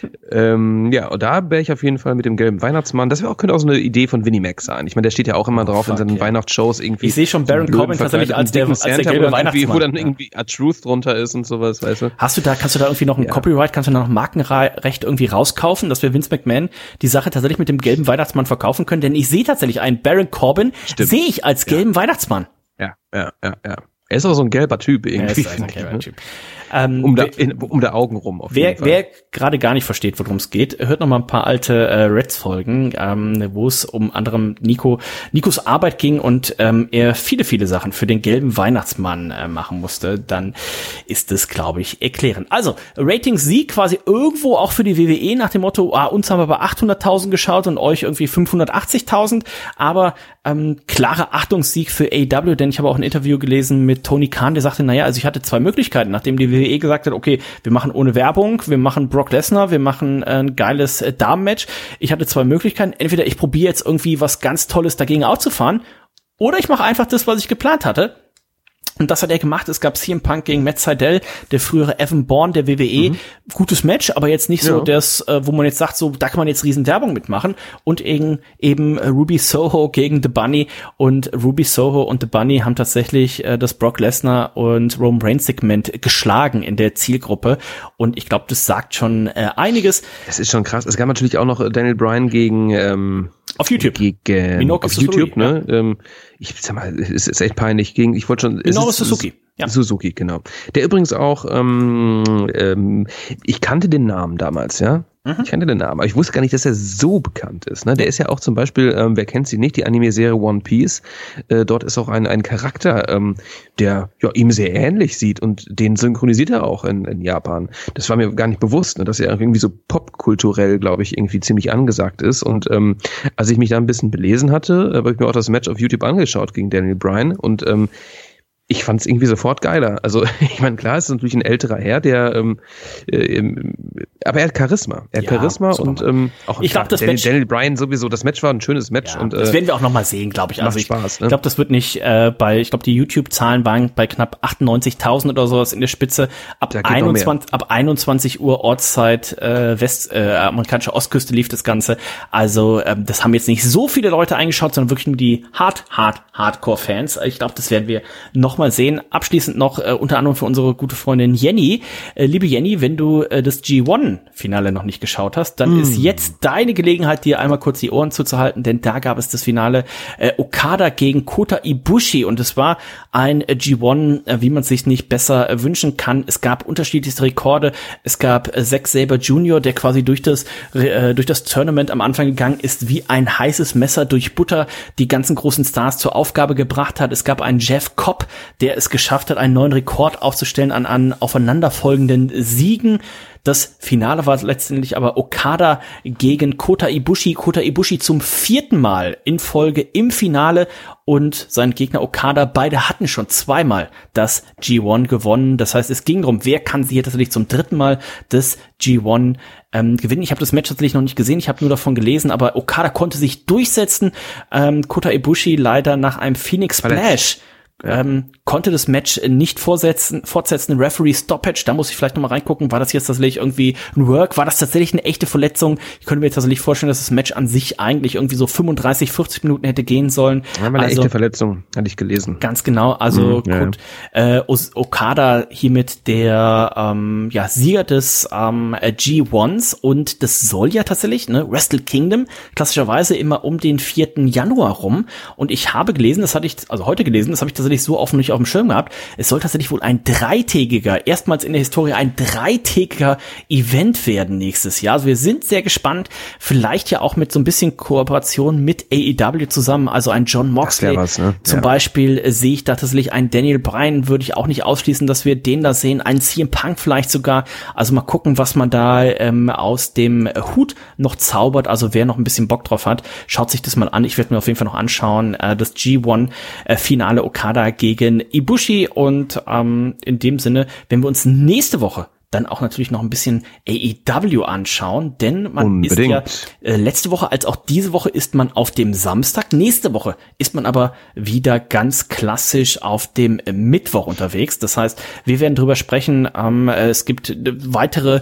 Ja, und da wäre ich auf jeden Fall mit dem gelben Weihnachtsmann. Das könnte auch so eine Idee von Winnie Mac sein. Ich meine, der steht ja auch immer drauf in seinen Weihnachtsshows irgendwie. Ich sehe schon Baron Corbin tatsächlich als der gelbe Weihnachtsmann. Wo dann irgendwie A Truth drunter ist und sowas, weißt du. Kannst du da irgendwie noch ein Copyright, kannst du da noch Markenrecht irgendwie rauskaufen, dass wir Vince McMahon die Sache tatsächlich mit dem gelben Weihnachtsmann verkaufen können? Denn ich sehe tatsächlich einen Baron Corbin, sehe ich als gelben Weihnachtsmann. Ja. Er ist auch so ein gelber Typ irgendwie. Er ist ein gelber Typ. Um der Augen rum. Auf jeden Fall. Wer gerade gar nicht versteht, worum es geht, hört noch mal ein paar alte Reds-Folgen, wo es um anderem Nikos Arbeit ging und er viele Sachen für den gelben Weihnachtsmann machen musste. Dann ist es, glaube ich, erklärend. Also, Ratings-Sieg quasi irgendwo auch für die WWE nach dem Motto, uns haben wir bei 800.000 geschaut und euch irgendwie 580.000, aber klarer Achtungssieg für AEW, denn ich habe auch ein Interview gelesen mit Tony Khan, der sagte, also ich hatte zwei Möglichkeiten, nachdem die WWE gesagt hat, okay, wir machen ohne Werbung, wir machen Brock Lesnar, wir machen ein geiles Damenmatch. Ich hatte zwei Möglichkeiten, entweder ich probiere jetzt irgendwie was ganz Tolles dagegen aufzufahren oder ich mache einfach das, was ich geplant hatte. Und das hat er gemacht. Es gab CM Punk gegen Matt Sydal, der frühere Evan Bourne der WWE. Gutes Match, aber jetzt nicht so das, wo man jetzt sagt, so da kann man jetzt riesen Werbung mitmachen. Und eben Ruby Soho gegen The Bunny. Und Ruby Soho und The Bunny haben tatsächlich das Brock Lesnar und Roman Reigns Segment geschlagen in der Zielgruppe. Und ich glaube, das sagt schon einiges. Das ist schon krass. Es gab natürlich auch noch Daniel Bryan gegen auf YouTube. Auf YouTube, ne? Ja. Ich sag mal, es ist echt peinlich. Ich wollte schon. Suzuki. Ja. Suzuki, genau. Der übrigens auch, ich kannte den Namen damals, ja. Ich kannte den Namen, aber ich wusste gar nicht, dass er so bekannt ist. Ne? Der ist ja auch zum Beispiel, wer kennt sie nicht, die Anime-Serie One Piece. Dort ist auch ein Charakter, der ihm sehr ähnlich sieht und den synchronisiert er auch in Japan. Das war mir gar nicht bewusst, ne? Dass er irgendwie so popkulturell, glaube ich, irgendwie ziemlich angesagt ist. Und als ich mich da ein bisschen belesen hatte, habe ich mir auch das Match auf YouTube angeschaut gegen Daniel Bryan und ich fand es irgendwie sofort geiler. Also ich meine, klar, es ist natürlich ein älterer Herr, der aber er hat Charisma. Und auch ich glaube, Daniel Bryan sowieso, das Match war ein schönes Match. Ja, und das werden wir auch nochmal sehen, glaube ich. Also Spaß, ich glaube, das wird nicht ich glaube, die YouTube-Zahlen waren bei knapp 98.000 oder sowas in der Spitze. Ab 21 Uhr Ortszeit amerikanische Ostküste lief das Ganze. Also das haben jetzt nicht so viele Leute eingeschaut, sondern wirklich nur die Hardcore-Fans. Ich glaube, das werden wir noch mal sehen. Abschließend noch unter anderem für unsere gute Freundin Jenny. Liebe Jenny, wenn du das G1-Finale noch nicht geschaut hast, dann ist jetzt deine Gelegenheit, dir einmal kurz die Ohren zuzuhalten, denn da gab es das Finale Okada gegen Kota Ibushi und es war ein G1, wie man es sich nicht besser wünschen kann. Es gab unterschiedlichste Rekorde. Es gab Zack Sabre Jr., der quasi durch das Tournament am Anfang gegangen ist, wie ein heißes Messer durch Butter, die ganzen großen Stars zur Aufgabe gebracht hat. Es gab einen Jeff Cobb, der es geschafft hat, einen neuen Rekord aufzustellen an aufeinanderfolgenden Siegen. Das Finale war letztendlich aber Okada gegen Kota Ibushi. Kota Ibushi zum 4. Mal in Folge im Finale und sein Gegner Okada, beide hatten schon 2-mal das G1 gewonnen. Das heißt, es ging darum, wer kann sie hier tatsächlich zum 3. Mal das G1 gewinnen. Ich habe das Match tatsächlich noch nicht gesehen, ich habe nur davon gelesen, aber Okada konnte sich durchsetzen. Kota Ibushi leider nach einem Phoenix Splash konnte das Match nicht fortsetzen. Referee Stoppage, da muss ich vielleicht nochmal reingucken. War das jetzt tatsächlich irgendwie ein Work? War das tatsächlich eine echte Verletzung? Ich könnte mir jetzt tatsächlich vorstellen, dass das Match an sich eigentlich irgendwie so 35, 40 Minuten hätte gehen sollen. Ja, eine echte Verletzung, hatte ich gelesen. Ganz genau, also gut. Okada hiermit der Sieger des G1s und das soll ja tatsächlich, Wrestle Kingdom, klassischerweise immer um den 4. Januar rum. Und ich habe gelesen, das habe ich tatsächlich so nicht auf dem Schirm gehabt. Es soll tatsächlich wohl erstmals in der Historie ein 3-tägiger Event werden nächstes Jahr. Also wir sind sehr gespannt. Vielleicht ja auch mit so ein bisschen Kooperation mit AEW zusammen. Also ein John Moxley zum Beispiel sehe ich da tatsächlich. Ein Daniel Bryan würde ich auch nicht ausschließen, dass wir den da sehen. Ein CM Punk vielleicht sogar. Also mal gucken, was man da aus dem Hut noch zaubert. Also wer noch ein bisschen Bock drauf hat, schaut sich das mal an. Ich werde mir auf jeden Fall noch anschauen. Das G1-Finale Okada gegen Ibushi und in dem Sinne, wenn wir uns nächste Woche dann auch natürlich noch ein bisschen AEW anschauen, denn man ist ja letzte Woche als auch diese Woche ist man auf dem Samstag, nächste Woche ist man aber wieder ganz klassisch auf dem Mittwoch unterwegs. Das heißt, wir werden drüber sprechen, es gibt weitere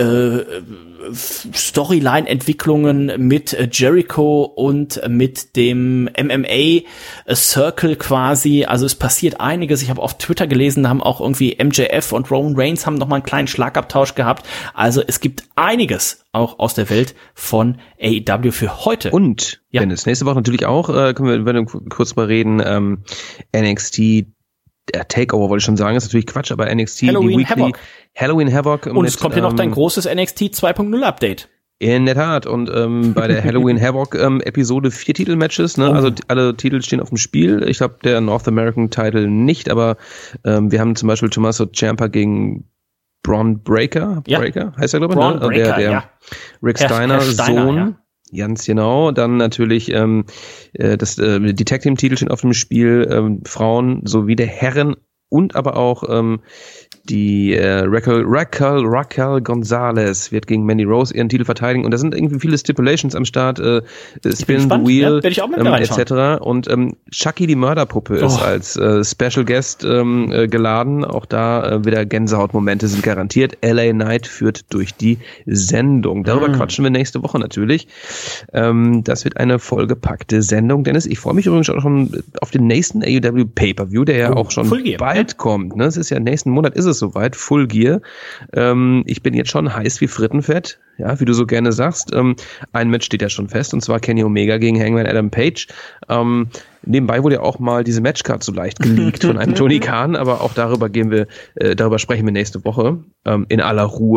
Storyline-Entwicklungen mit Jericho und mit dem MMA-Circle quasi. Also es passiert einiges. Ich habe auf Twitter gelesen, da haben auch irgendwie MJF und Roman Reigns haben noch mal einen kleinen Schlagabtausch gehabt. Also es gibt einiges auch aus der Welt von AEW für heute. Und Dennis, nächste Woche natürlich auch, können wir kurz mal reden, NXT Takeover wollte ich schon sagen, ist natürlich Quatsch, aber NXT Halloween Havoc. Und es kommt ja noch dein großes NXT 2.0 Update. In der Tat. Und bei der Halloween Havoc Episode 4 Titelmatches, also alle Titel stehen auf dem Spiel. Ich glaube, der North American Title nicht, aber wir haben zum Beispiel Tommaso Ciampa gegen Bron Breakker. Breakker heißt er, glaube ich. Bron Breakker, der Rick Steiner Sohn. Ja. Ganz genau. Dann natürlich die Tag Team Titel stehen auf dem Spiel, Frauen sowie der Herren und aber auch die Raquel Gonzalez wird gegen Mandy Rose ihren Titel verteidigen und da sind irgendwie viele Stipulations am Start, Spin the Wheel, etc. Und Chucky die Mörderpuppe ist als Special Guest geladen, auch da wieder Gänsehautmomente sind garantiert. LA Knight führt durch die Sendung. Darüber quatschen wir nächste Woche natürlich. Das wird eine vollgepackte Sendung, Dennis. Ich freue mich übrigens auch schon auf den nächsten AEW Pay-Per-View, der ja auch schon bald kommt. Ne? Es ist ja nächsten Monat ist es soweit, Full Gear. Ich bin jetzt schon heiß wie Frittenfett, ja, wie du so gerne sagst. Ein Match steht ja schon fest, und zwar Kenny Omega gegen Hangman Adam Page. Nebenbei wurde ja auch mal diese Matchcard so leicht geleakt von einem Tony Khan, aber auch darüber sprechen wir nächste Woche in aller Ruhe.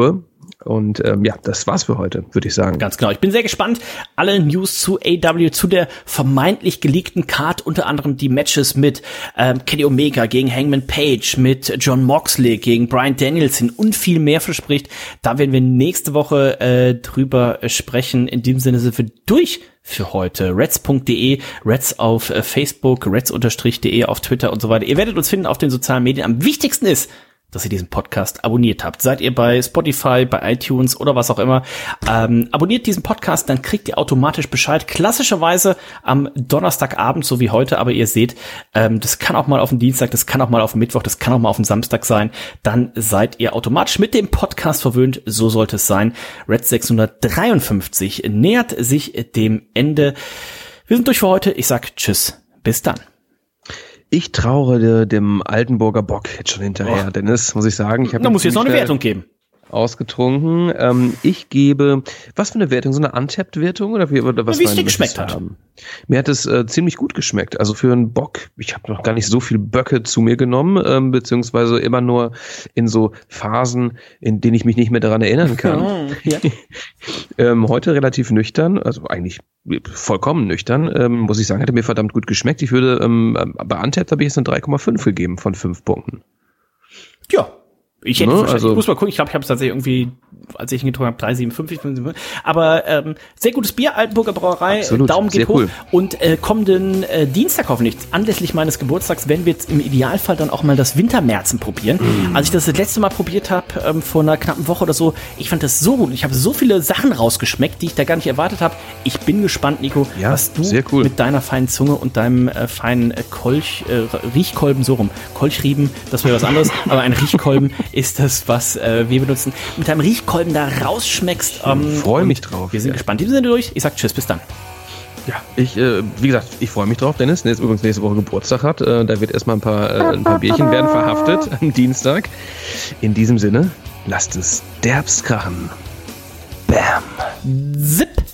Und das war's für heute, würde ich sagen. Ganz genau. Ich bin sehr gespannt. Alle News zu AEW, zu der vermeintlich geleakten Card, unter anderem die Matches mit Kenny Omega gegen Hangman Page, mit Jon Moxley gegen Bryan Danielson und viel mehr verspricht. Da werden wir nächste Woche drüber sprechen. In dem Sinne sind wir durch für heute. Reds.de, Reds auf Facebook, Reds_de auf Twitter und so weiter. Ihr werdet uns finden auf den sozialen Medien. Am wichtigsten ist, dass ihr diesen Podcast abonniert habt. Seid ihr bei Spotify, bei iTunes oder was auch immer, abonniert diesen Podcast, dann kriegt ihr automatisch Bescheid. Klassischerweise am Donnerstagabend, so wie heute, aber ihr seht, das kann auch mal auf den Dienstag, das kann auch mal auf den Mittwoch, das kann auch mal auf den Samstag sein. Dann seid ihr automatisch mit dem Podcast verwöhnt. So sollte es sein. Red 653 nähert sich dem Ende. Wir sind durch für heute. Ich sag Tschüss. Bis dann. Ich trauere dem Altenburger Bock jetzt schon hinterher, Dennis, muss ich sagen. Da muss jetzt noch eine Wertung geben. Ausgetrunken. Ich gebe, was für eine Wertung? So eine Untapped-Wertung? Oder wie es dir geschmeckt hat. Mir hat es ziemlich gut geschmeckt. Also für einen Bock, ich habe noch gar nicht so viel Böcke zu mir genommen, beziehungsweise immer nur in so Phasen, in denen ich mich nicht mehr daran erinnern kann. Ja. Heute relativ nüchtern, also eigentlich vollkommen nüchtern, muss ich sagen, hat er mir verdammt gut geschmeckt. Ich würde, bei Untapped habe ich jetzt eine 3,5 gegeben von 5 Punkten. Ja. Ich hätte ich muss mal gucken, ich glaube, ich habe es tatsächlich irgendwie, als ich ihn getrunken habe, 3,57. Aber sehr gutes Bier, Altenburger Brauerei, absolut, Daumen geht hoch. Cool. Und kommenden Dienstag hoffentlich, anlässlich meines Geburtstags, werden wir jetzt im Idealfall dann auch mal das Wintermärzen probieren. Als ich das letzte Mal probiert habe, vor einer knappen Woche oder so, ich fand das so gut. Ich habe so viele Sachen rausgeschmeckt, die ich da gar nicht erwartet habe. Ich bin gespannt, Nico, was du mit deiner feinen Zunge und deinem feinen Riechkolben, so rum, Kolchrieben, das wäre was anderes, aber ein Riechkolben ist das, was wir benutzen, mit deinem Riechkolben da rausschmeckst. Ich freue mich drauf. Wir sind gespannt. Die sind durch. Ich sag Tschüss, bis dann. Ja, wie gesagt, ich freue mich drauf. Dennis, der jetzt übrigens nächste Woche Geburtstag hat. Da wird erstmal ein paar Bierchen werden verhaftet am Dienstag. In diesem Sinne, lasst es derbst krachen. Bam. Zip.